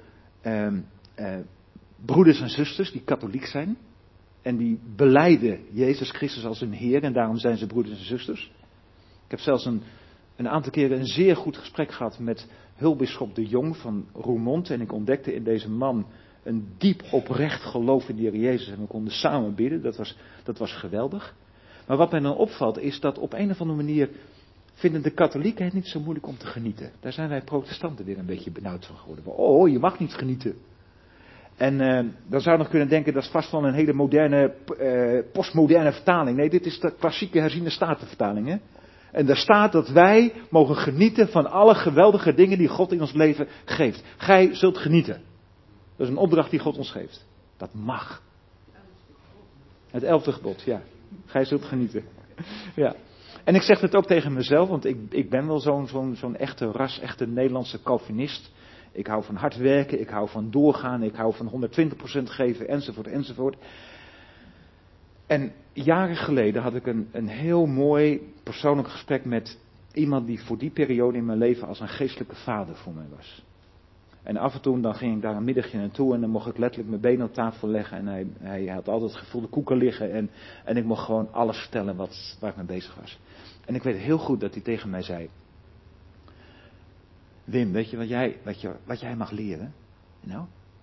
broeders en zusters die katholiek zijn. En die belijden Jezus Christus als hun Heer. En daarom zijn ze broeders en zusters. Ik heb zelfs een aantal keren een zeer goed gesprek gehad met hulpbisschop de Jong van Roermond. En ik ontdekte in deze man een diep oprecht geloof in de Heer Jezus. En we konden samen bidden. Dat was geweldig. Maar wat mij dan opvalt is dat op een of andere manier vinden de katholieken het niet zo moeilijk om te genieten. Daar zijn wij protestanten weer een beetje benauwd van geworden. Oh, je mag niet genieten. En dan zou je nog kunnen denken, dat is vast wel een hele moderne, postmoderne vertaling. Nee, dit is de klassieke herziene statenvertaling. Hè? En daar staat dat wij mogen genieten van alle geweldige dingen die God in ons leven geeft. Gij zult genieten. Dat is een opdracht die God ons geeft. Dat mag. Het 11e gebod, ja. Gij zult genieten. Ja. En ik zeg het ook tegen mezelf, want ik ben wel zo'n echte Nederlandse Calvinist. Ik hou van hard werken, ik hou van doorgaan, ik hou van 120% geven, enzovoort. En jaren geleden had ik een heel mooi persoonlijk gesprek met iemand die voor die periode in mijn leven als een geestelijke vader voor mij was. En af en toe dan ging ik daar een middagje naartoe en dan mocht ik letterlijk mijn benen op tafel leggen. En hij had altijd gevulde koeken liggen en ik mocht gewoon alles vertellen waar ik mee bezig was. En ik weet heel goed dat hij tegen mij zei: Wim, weet je wat jij mag leren? Nou,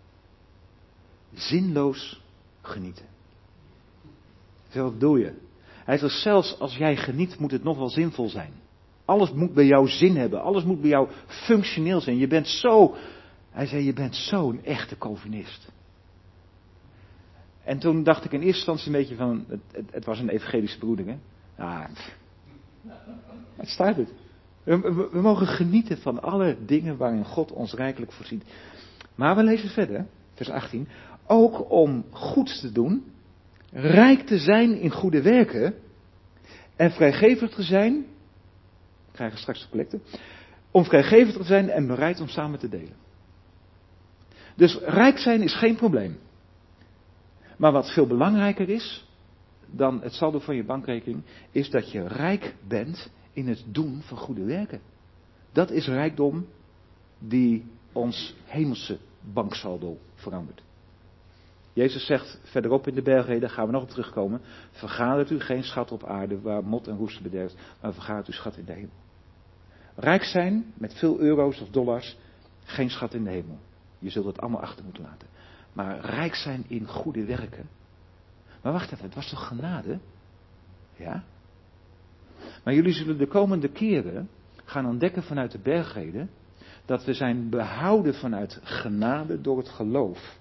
zinloos genieten. Wat doe je? Hij zegt, zelfs als jij geniet, moet het nog wel zinvol zijn. Alles moet bij jou zin hebben. Alles moet bij jou functioneel zijn. Hij zei, je bent zo'n echte Calvinist. En toen dacht ik in eerste instantie een beetje van, het was een evangelische broeder, hè? Ah, het staat het. We mogen genieten van alle dingen waarin God ons rijkelijk voorziet. Maar we lezen verder, vers 18. Ook om goeds te doen, rijk te zijn in goede werken en vrijgevig te zijn. We krijgen straks de collecte. Om vrijgevig te zijn en bereid om samen te delen. Dus rijk zijn is geen probleem. Maar wat veel belangrijker is dan het saldo van je bankrekening, is dat je rijk bent in het doen van goede werken. Dat is rijkdom die ons hemelse banksaldo verandert. Jezus zegt verderop in de bergreden, daar gaan we nog op terugkomen. Vergadert u geen schat op aarde waar mot en roest bederft, maar vergadert uw schat in de hemel. Rijk zijn met veel euro's of dollars, geen schat in de hemel. Je zult het allemaal achter moeten laten. Maar rijk zijn in goede werken. Maar wacht even, het was toch genade? Ja? Maar jullie zullen de komende keren gaan ontdekken vanuit de bergreden dat we zijn behouden vanuit genade door het geloof.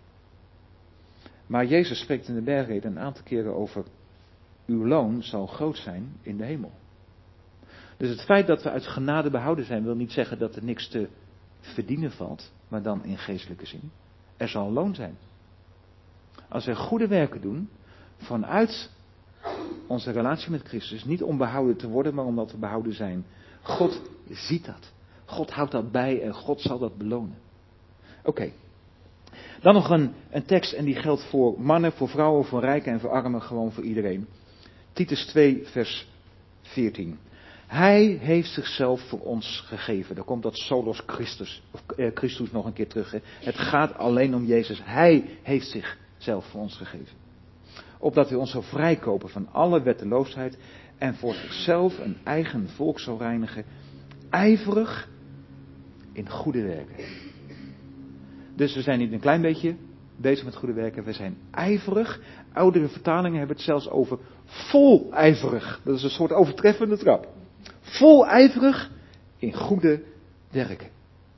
Maar Jezus spreekt in de bergreden een aantal keren over uw loon zal groot zijn in de hemel. Dus het feit dat we uit genade behouden zijn wil niet zeggen dat er niks te verdienen valt, maar dan in geestelijke zin. Er zal een loon zijn. Als we goede werken doen, vanuit onze relatie met Christus, niet om behouden te worden, maar omdat we behouden zijn. God ziet dat. God houdt dat bij en God zal dat belonen. Oké. Dan nog een tekst en die geldt voor mannen, voor vrouwen, voor rijken en voor armen, gewoon voor iedereen. Titus 2 vers 14. Hij heeft zichzelf voor ons gegeven. Daar komt dat solos Christus, Christus nog een keer terug. Hè. Het gaat alleen om Jezus. Hij heeft zichzelf voor ons gegeven. Opdat hij ons zou vrijkopen van alle wetteloosheid en voor zichzelf een eigen volk zou reinigen, ijverig in goede werken. Dus we zijn niet een klein beetje bezig met goede werken, we zijn ijverig. Oudere vertalingen hebben het zelfs over volijverig. Dat is een soort overtreffende trap. Volijverig in goede werken.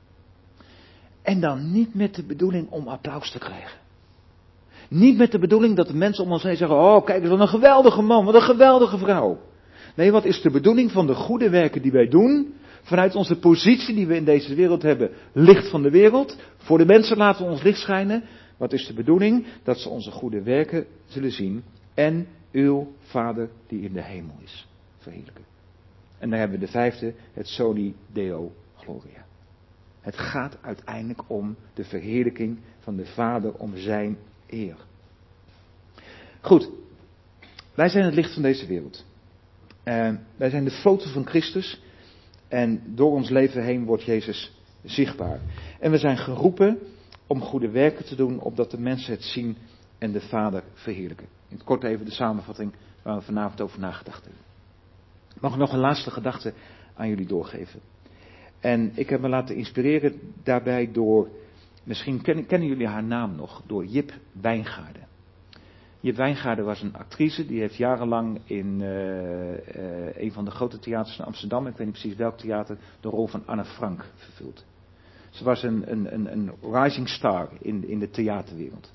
En dan niet met de bedoeling om applaus te krijgen. Niet met de bedoeling dat de mensen om ons heen zeggen, oh kijk eens wat een geweldige man, wat een geweldige vrouw. Nee, wat is de bedoeling van de goede werken die wij doen? Vanuit onze positie die we in deze wereld hebben, licht van de wereld. Voor de mensen laten we ons licht schijnen. Wat is de bedoeling? Dat ze onze goede werken zullen zien. En uw Vader die in de hemel is verheerlijken. En dan hebben we de vijfde, het Soli Deo Gloria. Het gaat uiteindelijk om de verheerlijking van de Vader, om zijn eer. Goed, wij zijn het licht van deze wereld. Wij zijn de foto van Christus. En door ons leven heen wordt Jezus zichtbaar. En we zijn geroepen om goede werken te doen, opdat de mensen het zien en de Vader verheerlijken. In het kort even de samenvatting waar we vanavond over nagedacht hebben. Ik mag nog een laatste gedachte aan jullie doorgeven. En ik heb me laten inspireren daarbij door, misschien kennen jullie haar naam nog, door Jip Wijngaarden. Jip Wijngaarden was een actrice, die heeft jarenlang in een van de grote theaters in Amsterdam, ik weet niet precies welk theater, de rol van Anne Frank vervuld. Ze was een rising star in de theaterwereld.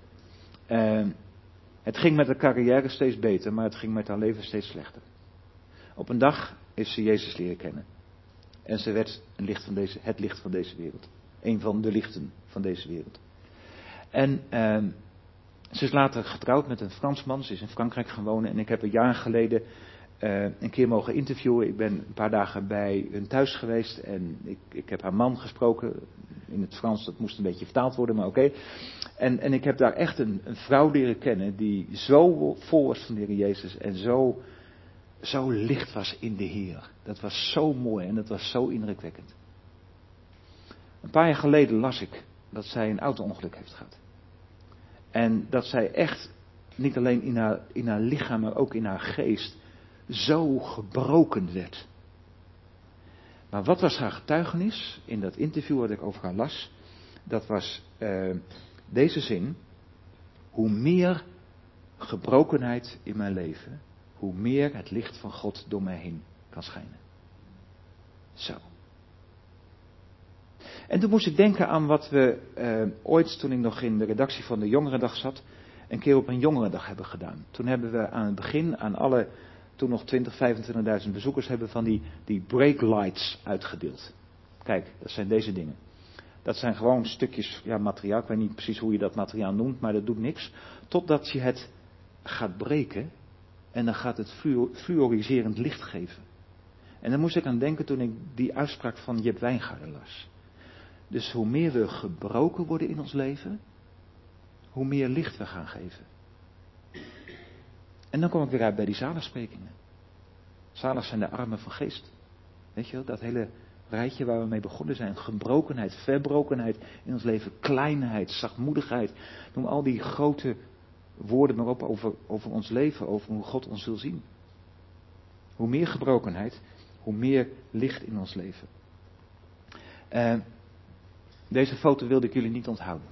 Het ging met haar carrière steeds beter, maar het ging met haar leven steeds slechter. Op een dag heeft ze Jezus leren kennen. En ze werd het licht van deze wereld. Een van de lichten van deze wereld. En ze is later getrouwd met een Fransman. Ze is in Frankrijk gaan wonen. En ik heb een jaar geleden een keer mogen interviewen. Ik ben een paar dagen bij hun thuis geweest. En ik heb haar man gesproken. In het Frans, dat moest een beetje vertaald worden, maar oké. En ik heb daar echt een vrouw leren kennen die zo vol was van de Heer Jezus. En zo licht was in de Heer. Dat was zo mooi en dat was zo indrukwekkend. Een paar jaar geleden las ik dat zij een auto-ongeluk heeft gehad. En dat zij echt, niet alleen in haar lichaam, maar ook in haar geest, zo gebroken werd. Maar wat was haar getuigenis in dat interview wat ik over haar las? Dat was deze zin. Hoe meer gebrokenheid in mijn leven, hoe meer het licht van God door mij heen kan schijnen. Zo. En toen moest ik denken aan wat we ooit, toen ik nog in de redactie van de Jongerendag zat, een keer op een Jongerendag hebben gedaan. Toen hebben we aan het begin aan alle, toen nog 25.000 bezoekers, hebben van die break lights uitgedeeld. Kijk, dat zijn deze dingen. Dat zijn gewoon stukjes materiaal, ik weet niet precies hoe je dat materiaal noemt, maar dat doet niks. Totdat je het gaat breken en dan gaat het fluoriserend licht geven. En daar moest ik aan denken toen ik die uitspraak van Jip Wijngaarden las. Dus hoe meer we gebroken worden in ons leven, hoe meer licht we gaan geven. En dan kom ik weer uit bij die zaligsprekingen. Zalig zijn de armen van geest. Weet je wel, dat hele rijtje waar we mee begonnen zijn. Gebrokenheid, verbrokenheid in ons leven, kleinheid, zachtmoedigheid. Noem al die grote woorden maar op over ons leven, over hoe God ons wil zien. Hoe meer gebrokenheid, hoe meer licht in ons leven. Deze foto wilde ik jullie niet onthouden.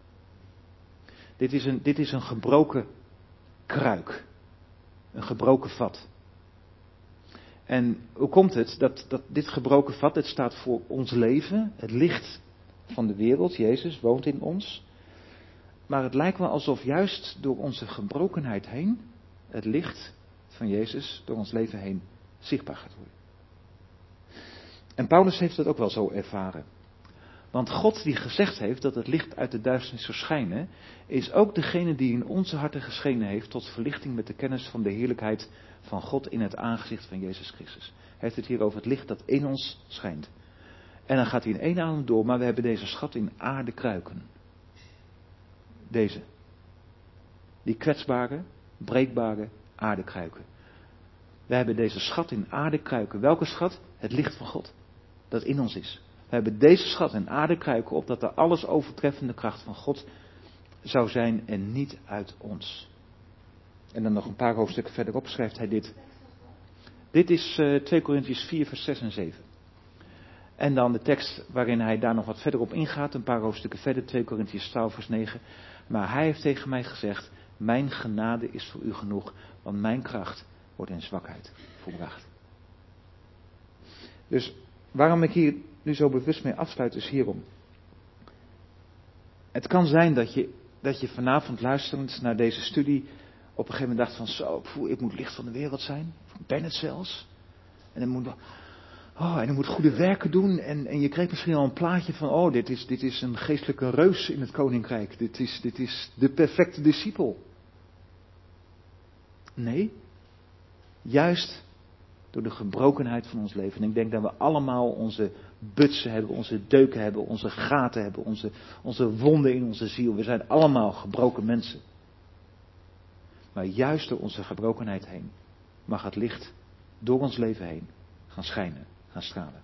Dit is een gebroken kruik. Een gebroken vat. En hoe komt het dat dit gebroken vat, dit staat voor ons leven, het licht van de wereld, Jezus woont in ons. Maar het lijkt wel alsof juist door onze gebrokenheid heen, het licht van Jezus door ons leven heen zichtbaar gaat worden. En Paulus heeft dat ook wel zo ervaren. Want God die gezegd heeft dat het licht uit de duisternis zou schijnen, is ook degene die in onze harten geschenen heeft tot verlichting met de kennis van de heerlijkheid van God in het aangezicht van Jezus Christus. Hij heeft het hier over het licht dat in ons schijnt. En dan gaat hij in één adem door, maar we hebben deze schat in aardekruiken. Deze. Die kwetsbare, breekbare aardekruiken. We hebben deze schat in aardekruiken. Welke schat? Het licht van God. Dat in ons is. We hebben deze schat in aardekruiken opdat de alles overtreffende kracht van God zou zijn en niet uit ons. En dan nog een paar hoofdstukken verderop schrijft hij dit. Dit is 2 Korintiërs 4 vers 6 en 7. En dan de tekst waarin hij daar nog wat verder op ingaat, een paar hoofdstukken verder, 2 Korintiërs 12 vers 9. Maar hij heeft tegen mij gezegd, mijn genade is voor u genoeg, want mijn kracht wordt in zwakheid volbracht. Dus waarom ik hier nu zo bewust mee afsluit is hierom. Het kan zijn dat je vanavond luisterend naar deze studie op een gegeven moment dacht van zo, ik moet licht van de wereld zijn. Ik ben het zelfs. En dan moet goede werken doen. En je kreeg misschien al een plaatje van, dit is een geestelijke reus in het koninkrijk. Dit is de perfecte discipel. Nee, juist door de gebrokenheid van ons leven. En ik denk dat we allemaal onze butsen hebben, onze deuken hebben, onze gaten hebben, onze wonden in onze ziel. We zijn allemaal gebroken mensen. Maar juist door onze gebrokenheid heen mag het licht door ons leven heen gaan schijnen, gaan stralen.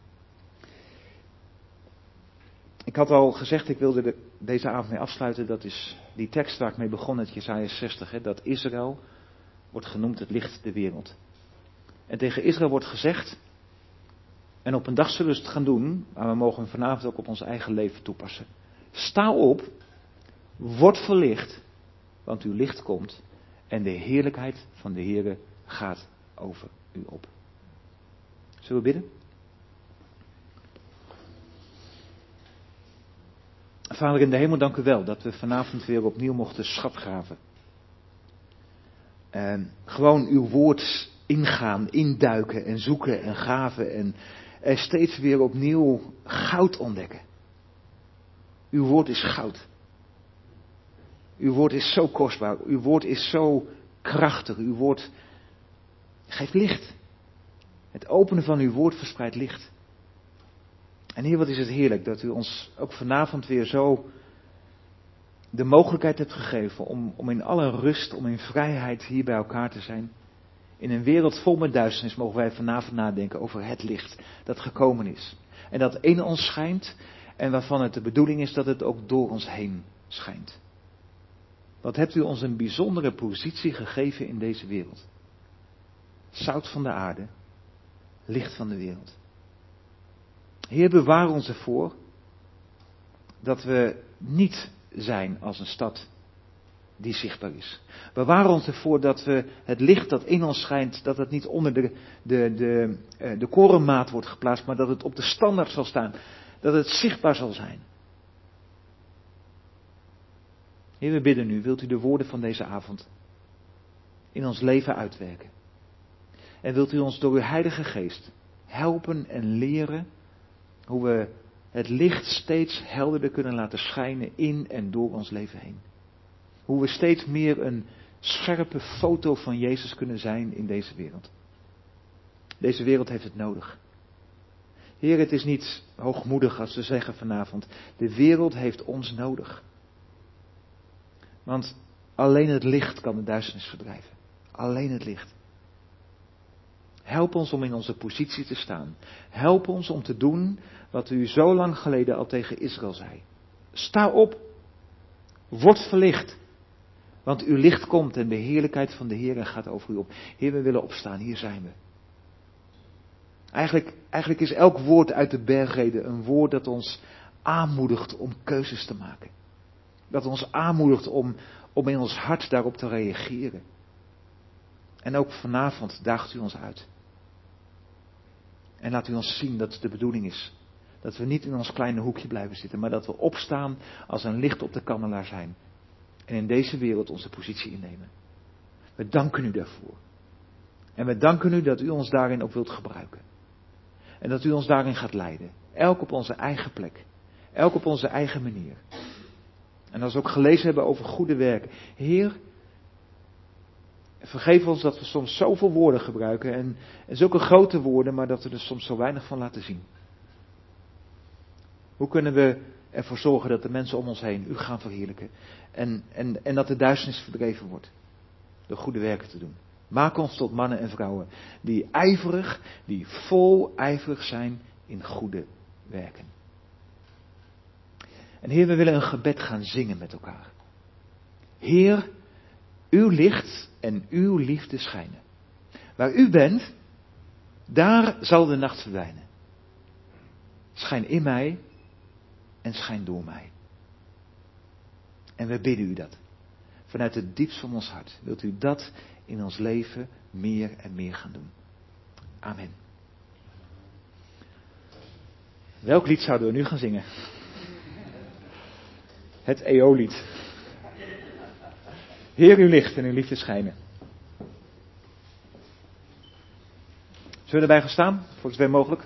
Ik had al gezegd, ik wilde deze avond mee afsluiten. Dat is die tekst waar ik mee begon uit Jesaja 60. Dat Israël wordt genoemd het licht der wereld. En tegen Israël wordt gezegd, en op een dag zullen ze het gaan doen, maar we mogen hem vanavond ook op ons eigen leven toepassen. Sta op, word verlicht, want uw licht komt en de heerlijkheid van de Heere gaat over u op. Zullen we bidden? Vader in de hemel, dank u wel dat we vanavond weer opnieuw mochten schatgraven. En gewoon uw woord ingaan, induiken en zoeken en graven en er steeds weer opnieuw goud ontdekken. Uw woord is goud. Uw woord is zo kostbaar. Uw woord is zo krachtig. Uw woord geeft licht. Het openen van uw woord verspreidt licht. En Heer, wat is het heerlijk dat u ons ook vanavond weer zo de mogelijkheid hebt gegeven om in alle rust, om in vrijheid hier bij elkaar te zijn. In een wereld vol met duisternis mogen wij vanavond nadenken over het licht dat gekomen is. En dat in ons schijnt en waarvan het de bedoeling is dat het ook door ons heen schijnt. Wat hebt u ons een bijzondere positie gegeven in deze wereld. Zout van de aarde, licht van de wereld. Heer, bewaar ons ervoor dat we niet zijn als een stad die zichtbaar is. Bewaar ons ervoor dat we het licht dat in ons schijnt, dat het niet onder de korenmaat wordt geplaatst, maar dat het op de standaard zal staan. Dat het zichtbaar zal zijn. Heer, we bidden u, wilt u de woorden van deze avond in ons leven uitwerken. En wilt u ons door uw Heilige Geest helpen en leren hoe we het licht steeds helderder kunnen laten schijnen in en door ons leven heen. Hoe we steeds meer een scherpe foto van Jezus kunnen zijn in deze wereld. Deze wereld heeft het nodig. Heer, het is niet hoogmoedig als we zeggen vanavond, de wereld heeft ons nodig. Want alleen het licht kan de duisternis verdrijven. Alleen het licht. Help ons om in onze positie te staan. Help ons om te doen wat u zo lang geleden al tegen Israël zei. Sta op. Word verlicht. Want uw licht komt en de heerlijkheid van de Heer gaat over u op. Heer, we willen opstaan. Hier zijn we. Eigenlijk is elk woord uit de bergrede een woord dat ons aanmoedigt om keuzes te maken. Dat ons aanmoedigt om in ons hart daarop te reageren. En ook vanavond daagt u ons uit. En laat u ons zien dat het de bedoeling is. Dat we niet in ons kleine hoekje blijven zitten, maar dat we opstaan als een licht op de kandelaar zijn. En in deze wereld onze positie innemen. We danken u daarvoor. En we danken u dat u ons daarin ook wilt gebruiken. En dat u ons daarin gaat leiden. Elk op onze eigen plek. Elk op onze eigen manier. En als we ook gelezen hebben over goede werken. Heer, vergeef ons dat we soms zoveel woorden gebruiken. En zulke grote woorden, maar dat we er soms zo weinig van laten zien. Hoe kunnen we ervoor zorgen dat de mensen om ons heen u gaan verheerlijken. En dat de duisternis verdreven wordt. Door goede werken te doen. Maak ons tot mannen en vrouwen die ijverig, die vol ijverig zijn in goede werken. En Heer, we willen een gebed gaan zingen met elkaar. Heer, uw licht en uw liefde schijnen. Waar u bent, daar zal de nacht verdwijnen. Schijn in mij en schijn door mij. En we bidden u dat. Vanuit het diepst van ons hart wilt u dat in ons leven meer en meer gaan doen. Amen. Welk lied zouden we nu gaan zingen? Het EO-lied. Heer, uw licht en uw liefde schijnen. Zullen we erbij gaan staan? Voor zover mogelijk.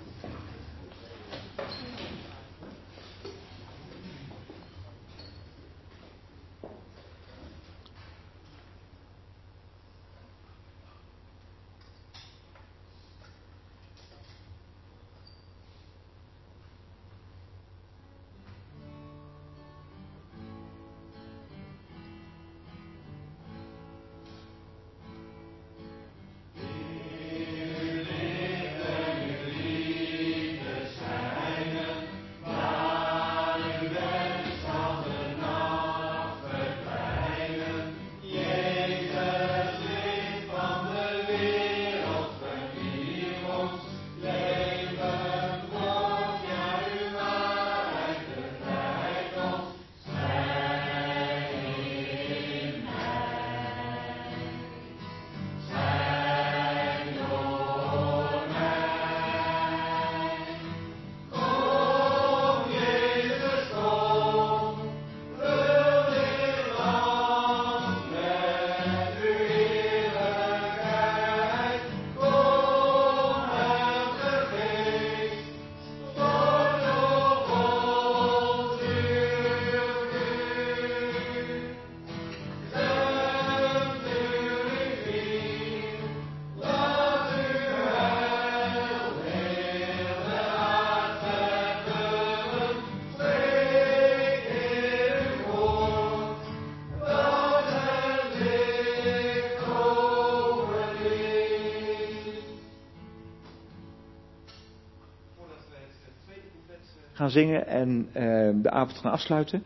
Gaan zingen en de avond gaan afsluiten.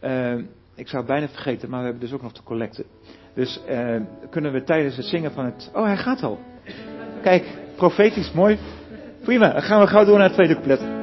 Ik zou het bijna vergeten, maar we hebben dus ook nog de collecte. Dus kunnen we tijdens het zingen van het... Oh, hij gaat al. Kijk, profetisch, mooi. Prima, dan gaan we gauw door naar het tweede couplet.